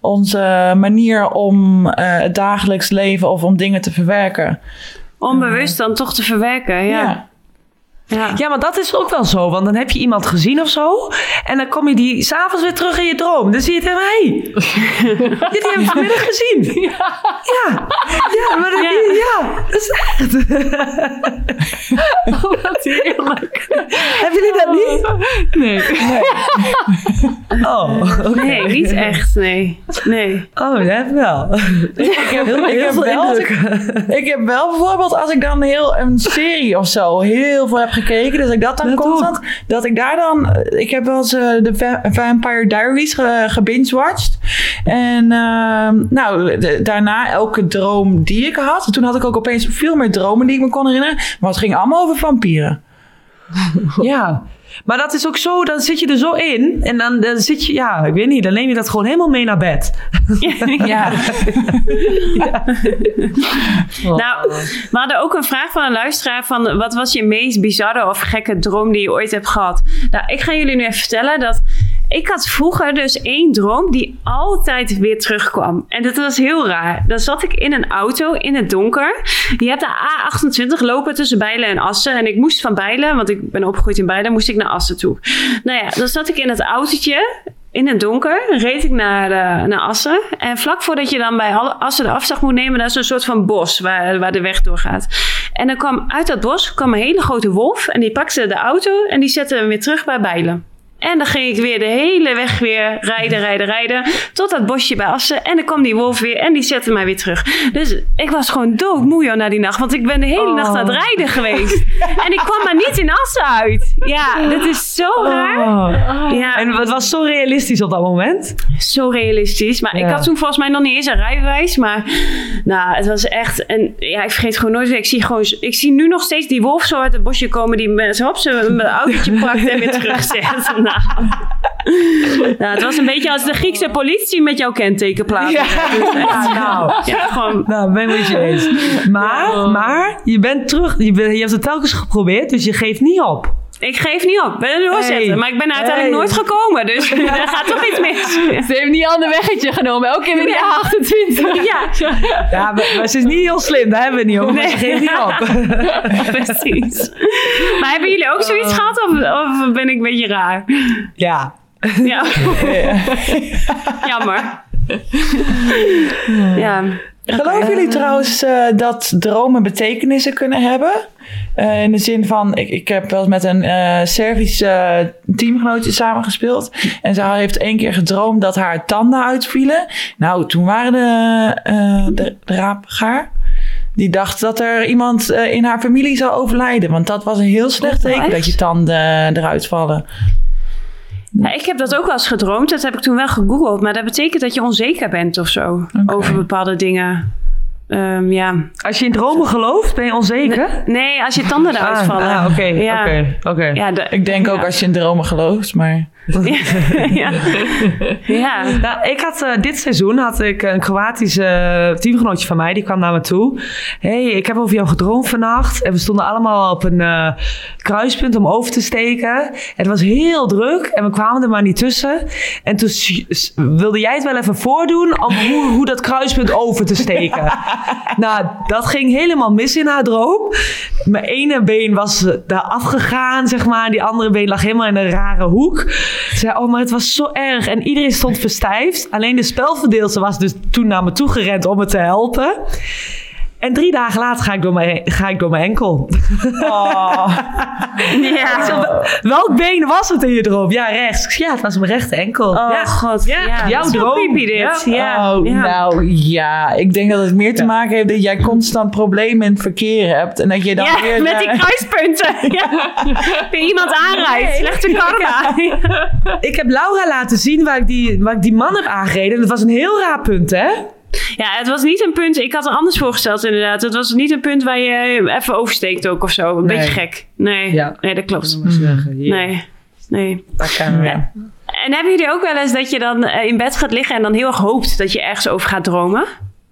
onze manier om uh, het dagelijks leven of om dingen te verwerken. Onbewust dan toch te verwerken, ja. Ja. Ja. Ja, maar dat is ook wel zo. Want dan heb je iemand gezien of zo. En dan kom je die s'avonds weer terug in je droom. Dan zie je het hem, hé. Hey, die heb ik vanmiddag gezien. Ja. Ja. Ja, maar dat, Ja. ja. dat is echt. Oh, wat heerlijk. Hebben jullie dat niet? Nee. Oh, oké. Nee, niet echt, nee. Nee. Oh, dat heb ik wel. Ik heb, Heel, ik, heel heb veel wel, als ik, indruk. ik heb wel bijvoorbeeld als ik dan heel een serie of zo heel veel heb gekeken, dus ik dat dan Dat constant, dat ik daar dan, ik heb wel eens uh, de Va- Vampire Diaries ge, gebingewatcht En uh, nou, de, daarna elke droom die ik had. Toen had ik ook opeens veel meer dromen die ik me kon herinneren. Maar het ging allemaal over vampieren. Ja, maar dat is ook zo, dan zit je er zo in. En dan, dan zit je, ja, ik weet niet, dan neem je dat gewoon helemaal mee naar bed. Ja. ja. ja. Nou, we hadden ook een vraag van een luisteraar van wat was je meest bizarre of gekke droom die je ooit hebt gehad? Nou, ik ga jullie nu even vertellen dat ik had vroeger dus één droom die altijd weer terugkwam. En dat was heel raar. Dan zat ik in een auto in het donker. Je hebt de A achtentwintig lopen tussen Bijlen en Assen. En ik moest van Bijlen, want ik ben opgegroeid in Bijlen, moest ik naar Assen toe. Nou ja, dan zat ik in het autootje in het donker. Reed ik naar, uh, naar Assen. En vlak voordat je dan bij Assen de afslag moet nemen, dat is een soort van bos waar, waar de weg doorgaat. En dan kwam uit dat bos kwam een hele grote wolf. En die pakte de auto en die zette hem weer terug bij Bijlen. En dan ging ik weer de hele weg weer rijden, rijden, rijden. Tot dat bosje bij Assen. En dan kwam die wolf weer en die zette mij weer terug. Dus ik was gewoon doodmoe na die nacht. Want ik ben de hele oh. nacht aan het rijden geweest. En ik kwam maar niet in Assen uit. Ja, dat is zo raar. Oh. Ja. En het was zo realistisch op dat moment? Zo realistisch. Maar ja. ik had toen volgens mij nog niet eens een rijbewijs. Maar nou, het was echt... En ja, ik vergeet gewoon nooit weer. Ik zie, gewoon, ik zie nu nog steeds die wolf zo uit het bosje komen. Die met zijn met een autootje pakt en weer terugzet. Nou, nou, het was een beetje als de Griekse politie met jouw kentekenplaat. Ja, ja, nou. Ja, gewoon. Nou, ben ik met je eens. Maar, ja. maar je bent terug, je, bent, je hebt het telkens geprobeerd, dus je geeft niet op. Ik geef niet op. Ik ben er doorzetten. Hey. Maar ik ben uiteindelijk hey. nooit gekomen. Dus er gaat toch iets mis. Ze heeft niet een ander weggetje genomen. Elke keer weer die A achtentwintig. Ja. Ja, maar, maar ze is niet heel slim. Daar hebben we het niet over. Nee. Maar ze geeft niet op. Precies. Maar hebben jullie ook zoiets uh. gehad? Of, of ben ik een beetje raar? Ja. Ja. Jammer. Ja. Geloven okay. jullie trouwens uh, dat dromen betekenissen kunnen hebben? Uh, in de zin van, ik, ik heb wel eens met een uh, Servisch uh, teamgenootje samengespeeld. En ze heeft één keer gedroomd dat haar tanden uitvielen. Nou, toen waren de, uh, de, de raapgaar. Die dacht dat er iemand uh, in haar familie zou overlijden. Want dat was een heel slecht teken oh, dat je tanden eruit vallen. Ja, ik heb dat ook wel eens gedroomd. Dat heb ik toen wel gegoogeld. Maar dat betekent dat je onzeker bent of zo. Okay. Over bepaalde dingen. Um, ja. Als je in dromen gelooft, ben je onzeker? Nee, nee als je tanden eruit ah, vallen. Ah, oké. Okay, ja. okay, okay. ja, ik denk ja. ook als je in dromen gelooft, maar... ja. ja. ja. Nou, ik had uh, dit seizoen had ik een Kroatische uh, teamgenootje van mij. Die kwam naar me toe. Hey, ik heb over jou gedroomd vannacht. En we stonden allemaal op een uh, kruispunt om over te steken. Het was heel druk. En we kwamen er maar niet tussen. En toen s- wilde jij het wel even voordoen om hoe, hoe dat kruispunt over te steken. Nou, dat ging helemaal mis in haar droom. Mijn ene been was daar afgegaan, zeg maar. Die andere been lag helemaal in een rare hoek. Ze zei, oh, maar het was zo erg. En iedereen stond verstijfd. Alleen de spelverdeelster was dus toen naar me toe gerend om me te helpen. En drie dagen later ga ik door mijn, ga ik door mijn enkel. Oh. Ja. Zo, welk been was het in je droom? Ja, rechts. Ja, het was mijn rechte enkel. Oh ja. god. Ja, ja, jouw droom. Creepy dit. Ja. Ja. Oh, ja. Nou ja, ik denk dat het meer te maken heeft dat jij constant problemen in het verkeer hebt. En dat je dan ja, weer... met die kruispunten. Ja. Weer iemand aanrijdt. Nee, slechte karma. Ja. Ik heb Laura laten zien waar ik, die, waar ik die man heb aangereden. Dat was een heel raar punt, hè? Ja, het was niet een punt... Ik had er anders voorgesteld inderdaad. Het was niet een punt waar je even oversteekt ook of zo. Een nee. beetje gek. Nee, ja. nee dat klopt. Mm. Nee, nee. Dat kan ja. En hebben jullie ook wel eens dat je dan in bed gaat liggen... en dan heel erg hoopt dat je ergens over gaat dromen?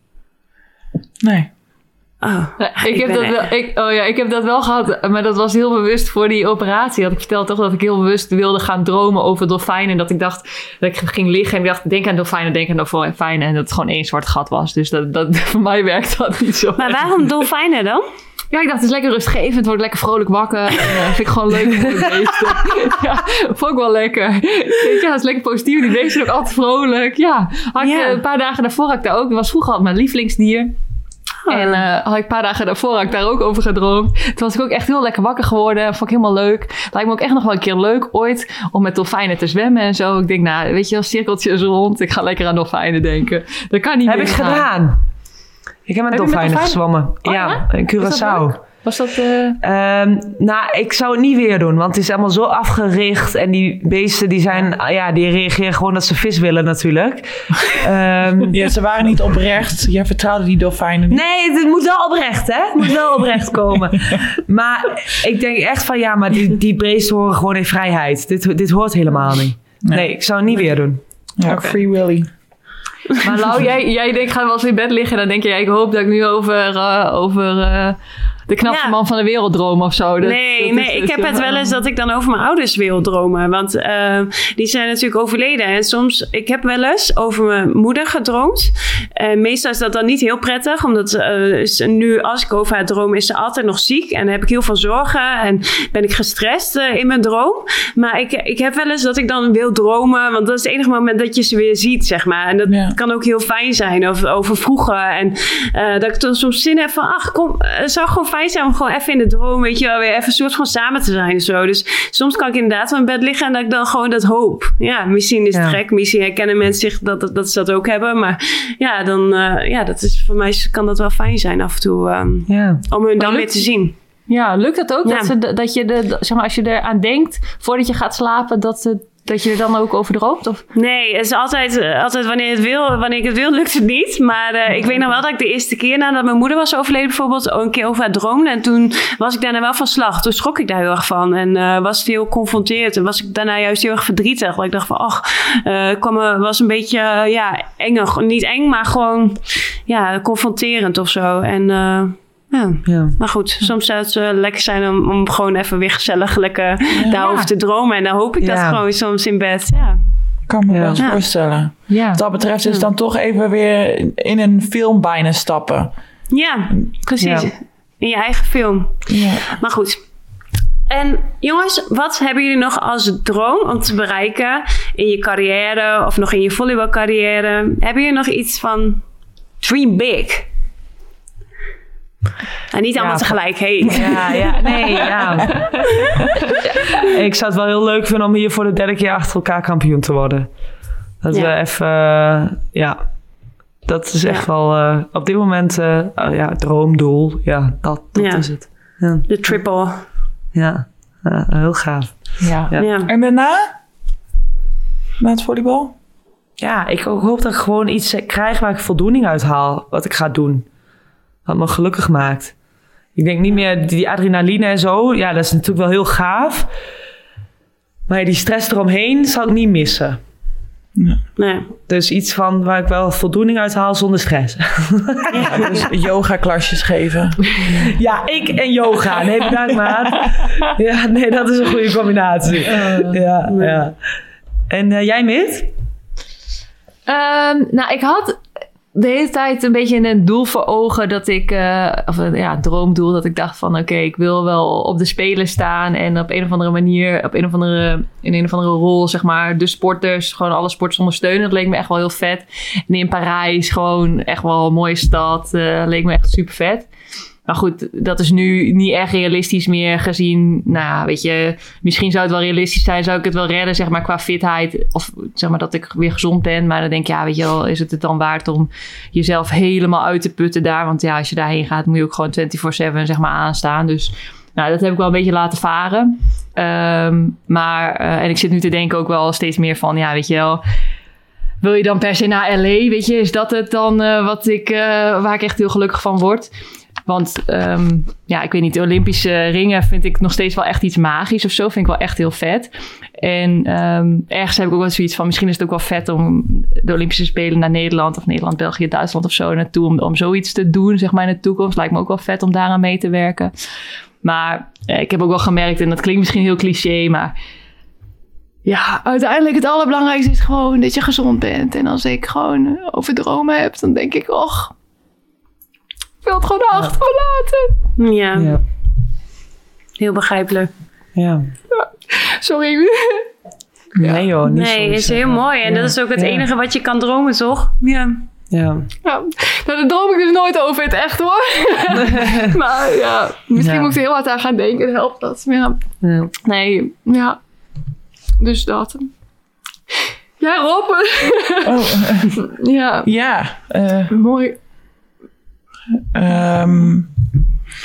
Nee. Oh, ja, ik, ik, heb dat wel, ik, oh ja, ik heb dat wel gehad, maar dat was heel bewust voor die operatie. Had ik verteld toch dat ik heel bewust wilde gaan dromen over dolfijnen. En dat ik dacht dat ik ging liggen en ik dacht, denk aan dolfijnen, denk aan dolfijnen. En dat het gewoon één zwart gat was. Dus dat, dat, voor mij werkt dat niet zo. Maar waarom dolfijnen dan? Ja, ik dacht, het is lekker rustgevend. Word lekker vrolijk wakker. En, uh, vind ik gewoon leuk voor de beesten. Ja, vond ik wel lekker. Ja, het is lekker positief. Die beesten zijn ook altijd vrolijk. Ja, had ik, ja. uh, een paar dagen daarvoor had ik daar ook. Dat was vroeger al mijn lievelingsdier. Oh. En uh, had ik een paar dagen daarvoor had ik daar ook over gedroomd. Toen was ik ook echt heel lekker wakker geworden. Vond ik helemaal leuk. Lijkt me ook echt nog wel een keer leuk ooit om met dolfijnen te zwemmen en zo. Ik denk, nou, weet je wel, cirkeltjes rond. Ik ga lekker aan dolfijnen denken. Dat kan niet Heb meer ik gaan. gedaan. Ik heb met heb dolfijnen met gezwommen. Oh, ja, ja, in Curaçao. Dat Was dat... Uh... Um, nou, ik zou het niet weer doen. Want het is allemaal zo afgericht. En die beesten, die zijn... Ja, die reageren gewoon dat ze vis willen natuurlijk. Um, ja, ze waren niet oprecht. Jij vertrouwde die dolfijnen niet. Nee, het moet wel oprecht, hè? Het moet wel oprecht komen. Maar ik denk echt van... Ja, maar die, die beesten horen gewoon in vrijheid. Dit, dit hoort helemaal niet. Nee, nee ik zou het niet weer doen. Ja, okay. Free Willy. Maar Lau, jij, jij denkt, ga wel eens in bed liggen en dan denk je, ja, ik hoop dat ik nu over, uh, over uh, de knapste ja. man van de wereld droom of zo. Dat, nee, dat nee ik dus heb het wel eens dat ik dan over mijn ouders wil dromen. Want uh, die zijn natuurlijk overleden. En soms, ik heb wel eens over mijn moeder gedroomd. Uh, meestal is dat dan niet heel prettig. Omdat uh, nu, als ik over haar droom, is ze altijd nog ziek. En dan heb ik heel veel zorgen. En ben ik gestrest uh, in mijn droom. Maar ik, ik heb wel eens dat ik dan wil dromen. Want dat is het enige moment dat je ze weer ziet, zeg maar. En dat ja. kan ook heel fijn zijn. Over, over vroeger. En uh, dat ik dan soms zin heb van, ach, kom, het zou gewoon fijn zijn om gewoon even in de droom, weet je wel, weer even een soort van samen te zijn. Zo. Dus soms kan ik inderdaad wel in bed liggen en dat ik dan gewoon dat hoop. Ja, misschien is het ja. gek. Misschien herkennen mensen zich dat, dat, dat ze dat ook hebben. Maar ja, dan, uh, ja, dat is voor mij kan dat wel fijn zijn af en toe. Um, ja. Om hun dan weer te zien. Ja, lukt dat ook? Ja. Dat, ze, dat je de, zeg maar, als je eraan denkt, voordat je gaat slapen, dat het Dat je er dan ook over droomt? Of? Nee, het is altijd, altijd wanneer, het wil, wanneer ik het wil, lukt het niet. Maar uh, ik weet nog wel dat ik de eerste keer nadat mijn moeder was overleden bijvoorbeeld een keer over haar droomde. En toen was ik daarna wel van slag. Toen schrok ik daar heel erg van. En uh, was het heel confronteerd. En was ik daarna juist heel erg verdrietig. Want ik dacht van, ach, uh, kwam, was een beetje, uh, ja, enger. Niet eng, maar gewoon, ja, confronterend of zo. En... Uh, Ja. ja, maar goed, soms zou het uh, lekker zijn om, om gewoon even weer gezellig lekker ja. daarover te dromen. En dan hoop ik ja. dat gewoon soms in bed. Ja. Ik kan me ja. wel eens ja. voorstellen. Ja. Wat dat betreft is dan toch even weer in een film bijna stappen. Ja, precies. Ja. In je eigen film. Ja. Maar goed. En jongens, wat hebben jullie nog als droom om te bereiken in je carrière of nog in je volleybalcarrière? Hebben jullie nog iets van dream big? En niet allemaal ja, tegelijk, hey. Ja, ja, nee, ja. Ik zou het wel heel leuk vinden om hier voor de derde keer achter elkaar kampioen te worden. Dat ja. we even, uh, ja, dat is echt ja. wel uh, op dit moment, uh, uh, ja, droomdoel. Ja, dat, dat ja. is het. Ja. De triple. Ja, uh, heel gaaf. Ja. Ja. Ja. En daarna? Na het volleybal? Ja, ik hoop dat ik gewoon iets krijg waar ik voldoening uit haal, wat ik ga doen. Wat me gelukkig maakt. Ik denk niet meer die adrenaline en zo. Ja, dat is natuurlijk wel heel gaaf. Maar die stress eromheen zal ik niet missen. Nee. nee. Dus iets van waar ik wel voldoening uit haal zonder stress. Ja, dus yoga-klasjes geven. Ja, ik en yoga. Nee, bedankt maat. Ja, nee, dat is een goede combinatie. Uh, ja, nee. ja. En uh, jij, Mit? Um, nou, ik had... de hele tijd een beetje een doel voor ogen dat ik, uh, of een ja, droomdoel, dat ik dacht van oké, okay, ik wil wel op de Spelen staan en op een of andere manier, op een of andere, in een of andere rol, zeg maar, de sporters, gewoon alle sporters ondersteunen. Dat leek me echt wel heel vet. En in Parijs, gewoon echt wel een mooie stad, uh, leek me echt super vet. Maar goed, dat is nu niet echt realistisch meer gezien. Nou, weet je, misschien zou het wel realistisch zijn. Zou ik het wel redden, zeg maar, qua fitheid. Of zeg maar dat ik weer gezond ben. Maar dan denk ik, ja, weet je wel, is het het dan waard om jezelf helemaal uit te putten daar? Want ja, als je daarheen gaat, moet je ook gewoon vierentwintig zeven, zeg maar, aanstaan. Dus nou, dat heb ik wel een beetje laten varen. Um, maar, uh, en ik zit nu te denken ook wel steeds meer van, ja, weet je wel, wil je dan per se naar L A? Weet je, is dat het dan uh, wat ik, uh, waar ik echt heel gelukkig van word? Want um, ja, ik weet niet, de Olympische ringen vind ik nog steeds wel echt iets magisch of zo. Vind ik wel echt heel vet. En um, ergens heb ik ook wel zoiets van, misschien is het ook wel vet om de Olympische Spelen naar Nederland of Nederland, België, Duitsland of zo naartoe. Om, om zoiets te doen, zeg maar, in de toekomst. Lijkt me ook wel vet om daaraan mee te werken. Maar eh, ik heb ook wel gemerkt, en dat klinkt misschien heel cliché, maar ja, uiteindelijk het allerbelangrijkste is gewoon dat je gezond bent. En als ik gewoon over dromen heb, dan denk ik, och, ik wil het gewoon achter me laten. Ja. ja. Heel begrijpelijk. Ja. ja. Sorry. Ja. Nee joh, niet Nee, is heel mooi. En ja. dat is ook het ja. enige wat je kan dromen, toch? Ja. Ja. ja. Nou, daar droom ik dus nooit over in het echt, hoor. maar ja, misschien ja. moet ik er heel hard aan gaan denken. Dat helpt dat. Ja. Ja. Nee, ja. Dus dat. Ja, Rob. oh. ja. Ja. Uh, mooi. Um,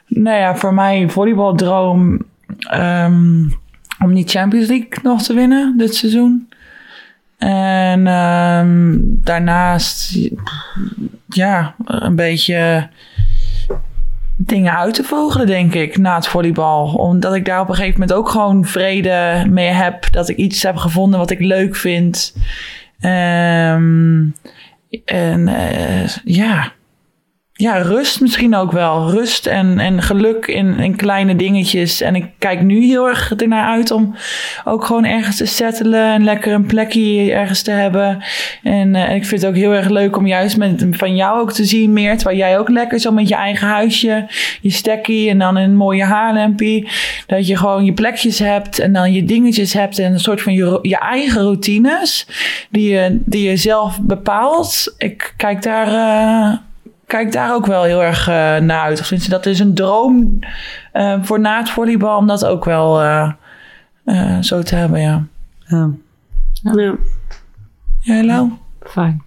Nou ja, voor mij volleybaldroom um, om die Champions League nog te winnen dit seizoen. En um, daarnaast, ja, een beetje dingen uit te vogelen, denk ik, na het volleybal. Omdat ik daar op een gegeven moment ook gewoon vrede mee heb. Dat ik iets heb gevonden wat ik leuk vind. Um, en uh, ja... Ja, rust misschien ook wel. Rust en, en geluk in, in kleine dingetjes. En ik kijk nu heel erg ernaar uit om ook gewoon ergens te settelen. En lekker een plekje ergens te hebben. En uh, ik vind het ook heel erg leuk om juist met, van jou ook te zien, Meert. Waar jij ook lekker zo met je eigen huisje, je stekkie en dan een mooie haarlempie. Dat je gewoon je plekjes hebt en dan je dingetjes hebt. En een soort van je, je eigen routines. Die je, die je zelf bepaalt. Ik kijk daar... Uh, Kijk daar ook wel heel erg uh, naar uit. Tenminste, dat is een droom uh, voor na het volleybal om dat ook wel uh, uh, zo te hebben, ja. Ja. Ja. Jij, Lau? Fijn.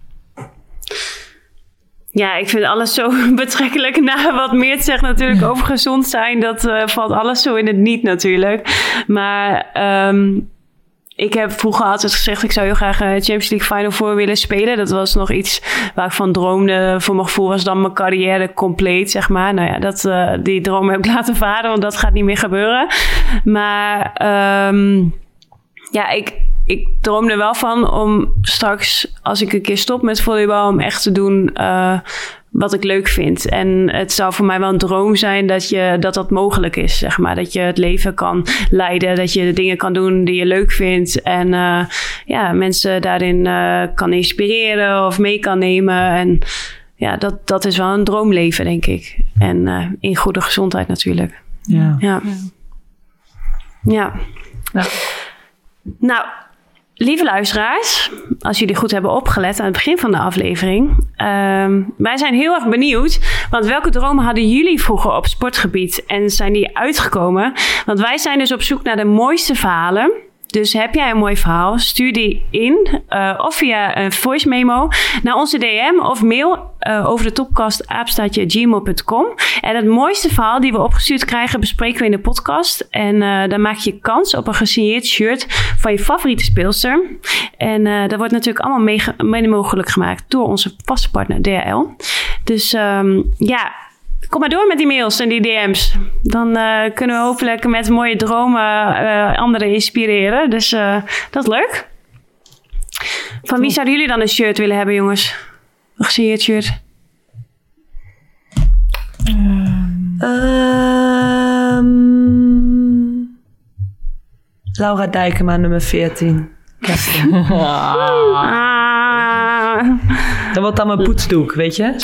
Ja, ik vind alles zo betrekkelijk na wat Meert zegt natuurlijk over gezond zijn. Dat uh, valt alles zo in het niet natuurlijk. Maar... Um, Ik heb vroeger altijd gezegd, ik zou heel graag een Champions League Final Four willen spelen. Dat was nog iets waar ik van droomde. Voor mijn gevoel was dan mijn carrière compleet, zeg maar. Nou ja, dat, uh, die droom heb ik laten varen, want dat gaat niet meer gebeuren. Maar um, ja, ik, ik droom er wel van om straks, als ik een keer stop met volleybal, om echt te doen... Uh, wat ik leuk vind. En het zou voor mij wel een droom zijn dat je, dat, dat mogelijk is, zeg maar. Dat je het leven kan leiden, dat je de dingen kan doen die je leuk vindt. En uh, ja, mensen daarin uh, kan inspireren of mee kan nemen. En ja, dat, dat is wel een droomleven, denk ik. En uh, in goede gezondheid natuurlijk. Ja. Ja. Ja. Ja. Nou, lieve luisteraars, als jullie goed hebben opgelet aan het begin van de aflevering. Um, wij zijn heel erg benieuwd, want welke dromen hadden jullie vroeger op sportgebied en zijn die uitgekomen? Want wij zijn dus op zoek naar de mooiste verhalen. Dus heb jij een mooi verhaal, stuur die in uh, of via een voice memo naar onze D M of mail uh, over de topcast apenstaartje gmail punt com. En het mooiste verhaal die we opgestuurd krijgen bespreken we in de podcast. En uh, dan maak je kans op een gesigneerd shirt van je favoriete speelster. En uh, dat wordt natuurlijk allemaal mede mee mogelijk gemaakt door onze vaste partner D H L. Dus um, ja... Kom maar door met die mails en die D M's. Dan uh, kunnen we hopelijk met mooie dromen uh, anderen inspireren. Dus uh, dat is leuk. Van wie zouden jullie dan een shirt willen hebben, jongens? Een gesigneerd shirt. Um, um, Laura Dijkema, nummer veertien. Ah. Dat wordt dan mijn poetsdoek, weet je?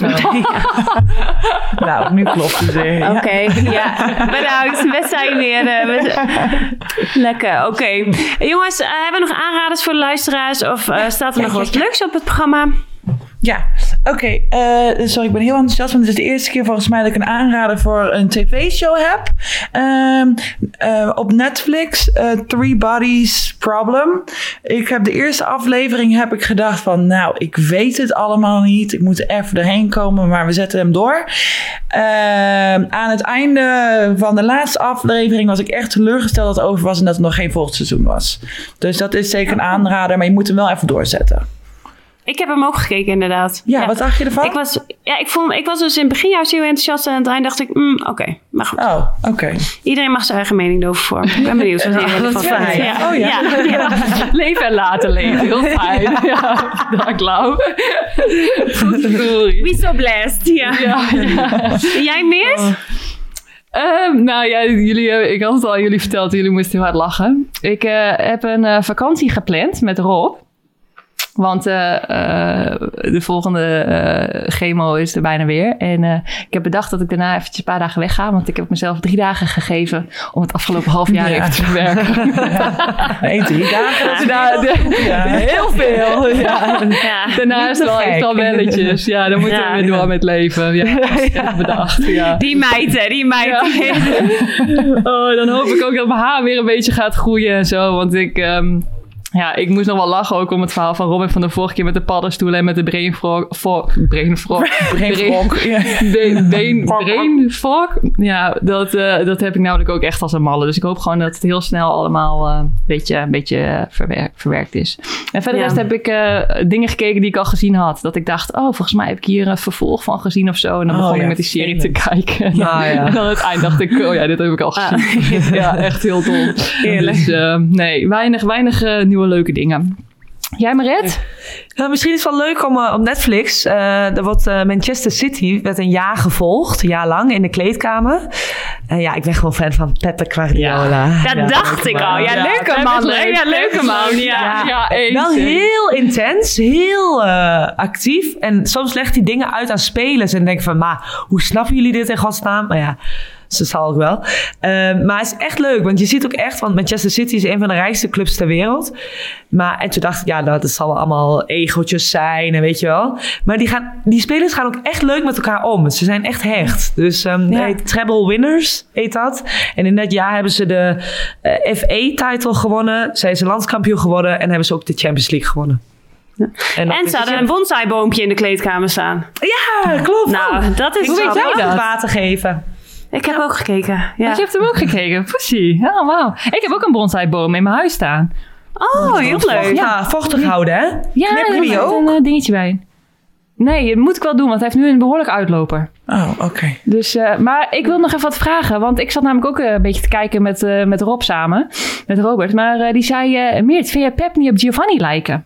Nou, nu klopt het weer. Oké, okay, ja. Bedankt. We zijn weer. Uh, we... Lekker, oké. Okay. Jongens, uh, hebben we nog aanraders voor de luisteraars? Of uh, staat er nog wat leuks op het programma? Ja, oké. Okay, uh, sorry, ik ben heel enthousiast. Want het is de eerste keer volgens mij dat ik een aanrader voor een tv-show heb. Um, uh, op Netflix, uh, Three Bodies Problem. Ik heb de eerste aflevering heb ik gedacht van... nou, ik weet het allemaal niet. Ik moet er even doorheen komen, maar we zetten hem door. Uh, aan het einde van de laatste aflevering was ik echt teleurgesteld dat het over was... en dat het nog geen volgend seizoen was. Dus dat is zeker een aanrader, maar je moet hem wel even doorzetten. Ik heb hem ook gekeken, inderdaad. Ja, ja. Wat dacht je ervan? Ik was, ja, ik, vond, ik was dus in het begin juist heel enthousiast. En aan het eind dacht ik, mm, oké, okay, maar goed. Oh, oké. Okay. Iedereen mag zijn eigen mening erover vormen. Ik ben benieuwd wat iedereen ervan vindt. Ja. Oh ja. Ja. Ja. Leven en laten leven. Heel fijn. Ja, dank Lau. We so blessed. Ja. Ja, ja. Jij Meert? Oh. Um, nou ja, jullie, ik had het al aan jullie verteld. Jullie moesten heel hard lachen. Ik uh, heb een uh, vakantie gepland met Rob. Want uh, uh, de volgende uh, chemo is er bijna weer. En uh, ik heb bedacht dat ik daarna eventjes een paar dagen wegga. Want ik heb mezelf drie dagen gegeven om het afgelopen half jaar ja. even te verwerken. Ja. Nee, drie dagen. Dat is ja. De, ja. Heel veel. Ja. Ja. Daarna is het wel echt al belletjes. Ja, dan moeten ja. we weer door met leven. Ja, dat is echt bedacht. Ja. Die meid, hè, die meid. Ja. Oh, dan hoop ik ook dat mijn haar weer een beetje gaat groeien en zo. Want ik... Um, Ja, ik moest nog wel lachen ook om het verhaal van Robin van de vorige keer met de paddenstoelen en met de brainfrog. Vo, brainfrog. Brainfrog. Ja. Brain, brain, brainfrog. Ja, dat, uh, dat heb ik namelijk ook echt als een malle. Dus ik hoop gewoon dat het heel snel allemaal uh, een beetje, een beetje verwerkt, verwerkt is. En verder ja. rest heb ik uh, dingen gekeken die ik al gezien had. Dat ik dacht, oh, volgens mij heb ik hier een vervolg van gezien of zo. En dan oh, begon ja, ik met die serie te kijken. Ja, ja. En dan aan het eind dacht ik, oh ja, dit heb ik al gezien. Ah. Ja, echt heel dom. Eerlijk. Dus uh, nee, weinig, weinig uh, nieuwe leuke dingen. Jij, Maret? Ja, misschien is het wel leuk om uh, op Netflix. Uh, er wordt uh, Manchester City werd een jaar gevolgd, een jaar lang in de kleedkamer. Uh, ja, ik ben gewoon fan van Pep Guardiola. Ja, dat ja, dacht ik al. Ja, ja, leuke man. Leuk. Ja, leuke man. Ja, ja, ja wel heel intens, heel uh, actief. En soms legt hij dingen uit aan spelers en denk van, maar hoe snappen jullie dit in godsnaam? Maar ja. Dat zal ook wel. Uh, maar het is echt leuk. Want je ziet ook echt... Want Manchester City is een van de rijkste clubs ter wereld. Maar, en toen dacht ik... Ja, dat zal allemaal egootjes zijn. En weet je wel. Maar die, gaan, die spelers gaan ook echt leuk met elkaar om. Ze zijn echt hecht. Dus um, ja. heet Treble Winners heet dat. En in dat jaar hebben ze de uh, F A-title gewonnen. Zijn ze landskampioen geworden. En hebben ze ook de Champions League gewonnen. Ja. En, en ze hadden een bonsaiboompje in de kleedkamer staan. Ja, klopt. Nou, dat is... Hoe weet jij dat? Water geven. Ik heb ja. ook gekeken. Ja. Je hebt hem ook gekeken? Pussy. Oh, wauw. Ik heb ook een bonsaiboom in mijn huis staan. Oh, heel leuk. Ja, vochtig houden, hè? Ja, heb je die ook? een uh, dingetje bij. Nee, dat moet ik wel doen, want hij heeft nu een behoorlijk uitloper. Oh, oké. Okay. Dus, uh, maar ik wil nog even wat vragen, want ik zat namelijk ook uh, een beetje te kijken met, uh, met Rob samen. Met Robert. Maar uh, die zei, uh, Meert, vind jij Pep niet op Giovanni lijken?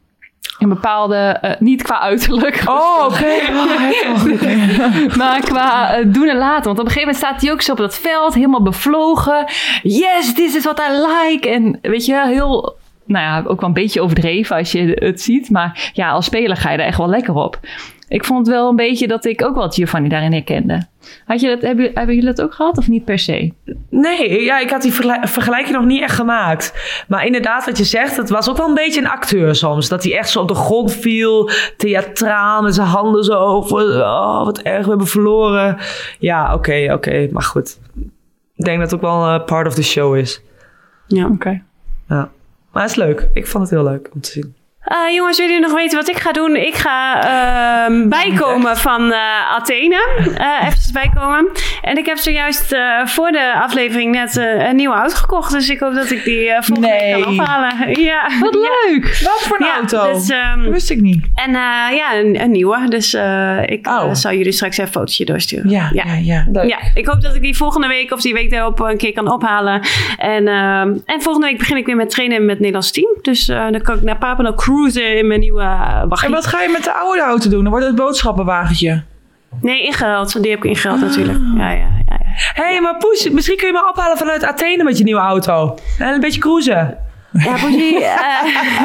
Een bepaalde, uh, niet qua uiterlijk. Oh, oké. Okay. Oh, okay. Maar qua uh, doen en laten. Want op een gegeven moment staat hij ook zo op dat veld, helemaal bevlogen. Yes, this is what I like. En weet je, heel, nou ja, ook wel een beetje overdreven als je het ziet. Maar ja, als speler ga je er echt wel lekker op. Ik vond het wel een beetje dat ik ook wel Giovanni daarin herkende. Had je dat, hebben, hebben jullie dat ook gehad of niet per se? Nee, ja, ik had die vergelijk, vergelijking nog niet echt gemaakt. Maar inderdaad, wat je zegt, het was ook wel een beetje een acteur soms. Dat hij echt zo op de grond viel, theatraal, met zijn handen zo over. Oh, wat erg, we hebben verloren. Ja, oké, okay, oké, okay, maar goed. Ik denk dat het ook wel een uh, part of the show is. Ja, oké. Okay. Ja, maar het is leuk. Ik vond het heel leuk om te zien. Uh, jongens, willen jullie nog weten wat ik ga doen? Ik ga uh, bijkomen van uh, Athene. Uh, even bijkomen. En ik heb zojuist uh, voor de aflevering net uh, een nieuwe auto gekocht. Dus ik hoop dat ik die uh, volgende nee. week kan ophalen. Ja. Wat leuk! Ja. Wat voor een ja, auto? Dus, um, dat wist ik niet. En uh, ja, een, een nieuwe. Dus uh, ik oh. uh, zal jullie straks even een fotootje doorsturen. Ja, ja, ja. ja. Leuk. Ja, ik hoop dat ik die volgende week of die week daarop een keer kan ophalen. En, uh, en volgende week begin ik weer met trainen met het Nederlands team. Dus uh, dan kan ik naar Papendal cruisen in mijn nieuwe uh, waggie. En wat ga je met de oude auto doen? Dan wordt het boodschappenwagentje. Nee, ingehaald. Die heb ik ingehaald ah. natuurlijk. Ja, ja, ja. ja. Hé, hey, maar Poes, misschien kun je me ophalen vanuit Athene met je nieuwe auto. En een beetje cruisen. Ja, Poesie. Uh,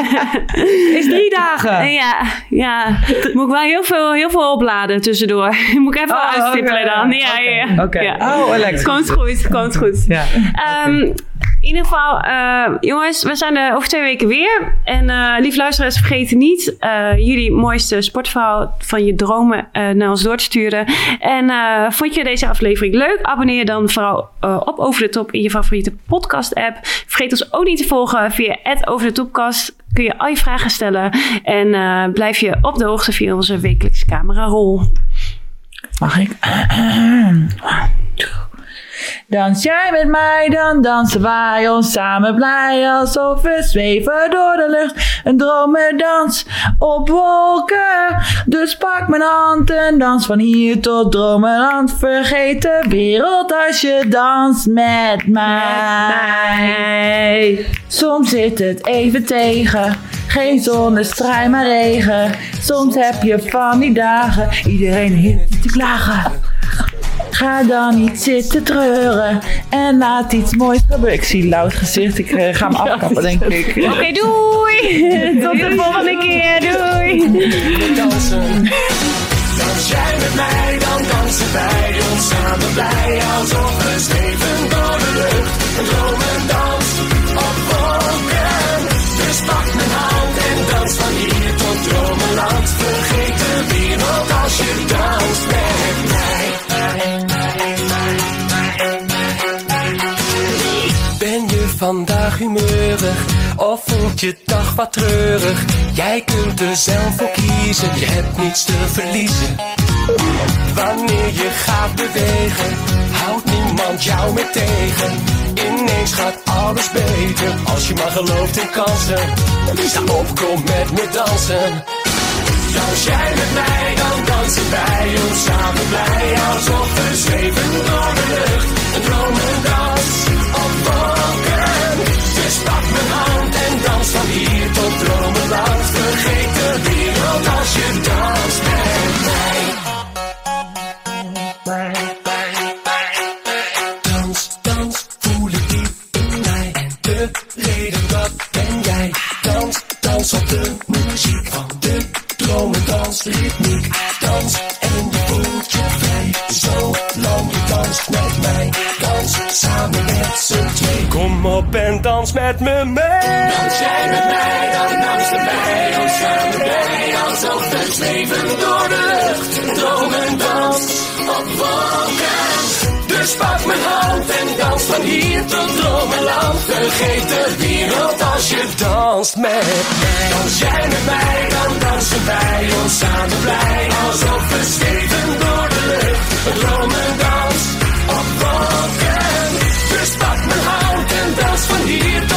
is drie dagen. Ja, ja. Moet ik wel heel veel, heel veel opladen tussendoor. Moet ik even oh, uitstippelen okay. dan. Ja, okay. ja, ja. Oké. Okay. Ja. Oh, elektrisch. Komt goed, komt goed. Ja. Um, okay. In ieder geval, uh, jongens, we zijn er over twee weken weer. En uh, lieve luisteraars, vergeet niet uh, jullie mooiste sportverhaal van je dromen uh, naar ons door te sturen. En uh, vond je deze aflevering leuk? Abonneer je dan vooral uh, op Over de Top in je favoriete podcast app. Vergeet ons ook niet te volgen via at Over de Topcast. Kun je al je vragen stellen. En uh, blijf je op de hoogte via onze wekelijkse camerarol. Mag ik? Dans jij met mij, dan dansen wij ons samen blij. Alsof we zweven door de lucht. Een dromedans op wolken. Dus pak mijn hand en dans van hier tot Dromeland. Vergeet de wereld als je danst met mij. Soms zit het even tegen. Geen zonnestrui maar regen. Soms heb je van die dagen. Iedereen heeft te klagen. Ga dan niet zitten treuren en laat iets moois gebeuren. Ik zie Lau het gezicht, ik uh, ga hem afkappen, denk ik. Oké, okay, doei! Tot de volgende keer, doei! Dansen. Dans jij met mij, dan dansen wij ons samen blij. Alsof we zweven door de lucht, een dromedans op wolken. Dus pak mijn hand en dans van hier tot Dromeland. Vergeet de wereld als je danst met mij. Ben je vandaag humeurig Of voelt je dag wat treurig? Jij kunt er zelf voor kiezen, je hebt niets te verliezen. Wanneer je gaat bewegen, houdt niemand jou meer tegen. Ineens gaat alles beter, als je maar gelooft in kansen. Sta op, kom met me dansen. Dans jij met mij, dan dansen wij ons samen blij. Alsof we zweven door de lucht, een dromendans op wolken. Dus pak mijn hand en dans van hier tot dromenland. Vergeet de wereld als je danst met mij. Dans, dans, voel ik diep in mij. En de reden, dat ben jij. Dans, dans op de muziek van de dromendansritmiek. Dans en je voelt je vrij. Zolang je danst met mij. Dans samen met z'n twee. Kom op en dans met me mee. Dans jij met mij, dan dansen wij. Ons samen blij, alsof we zweven door de lucht. Dromendans op wolken. Dus pak mijn hand en dans van hier tot dromenland. Vergeet de wereld als je danst met mij. Dans jij met mij, dan dansen wij ons samen blij. Alsof we zweven door de lucht. Een dromendans op wolken. Dus pak mijn hand en dans van hier tot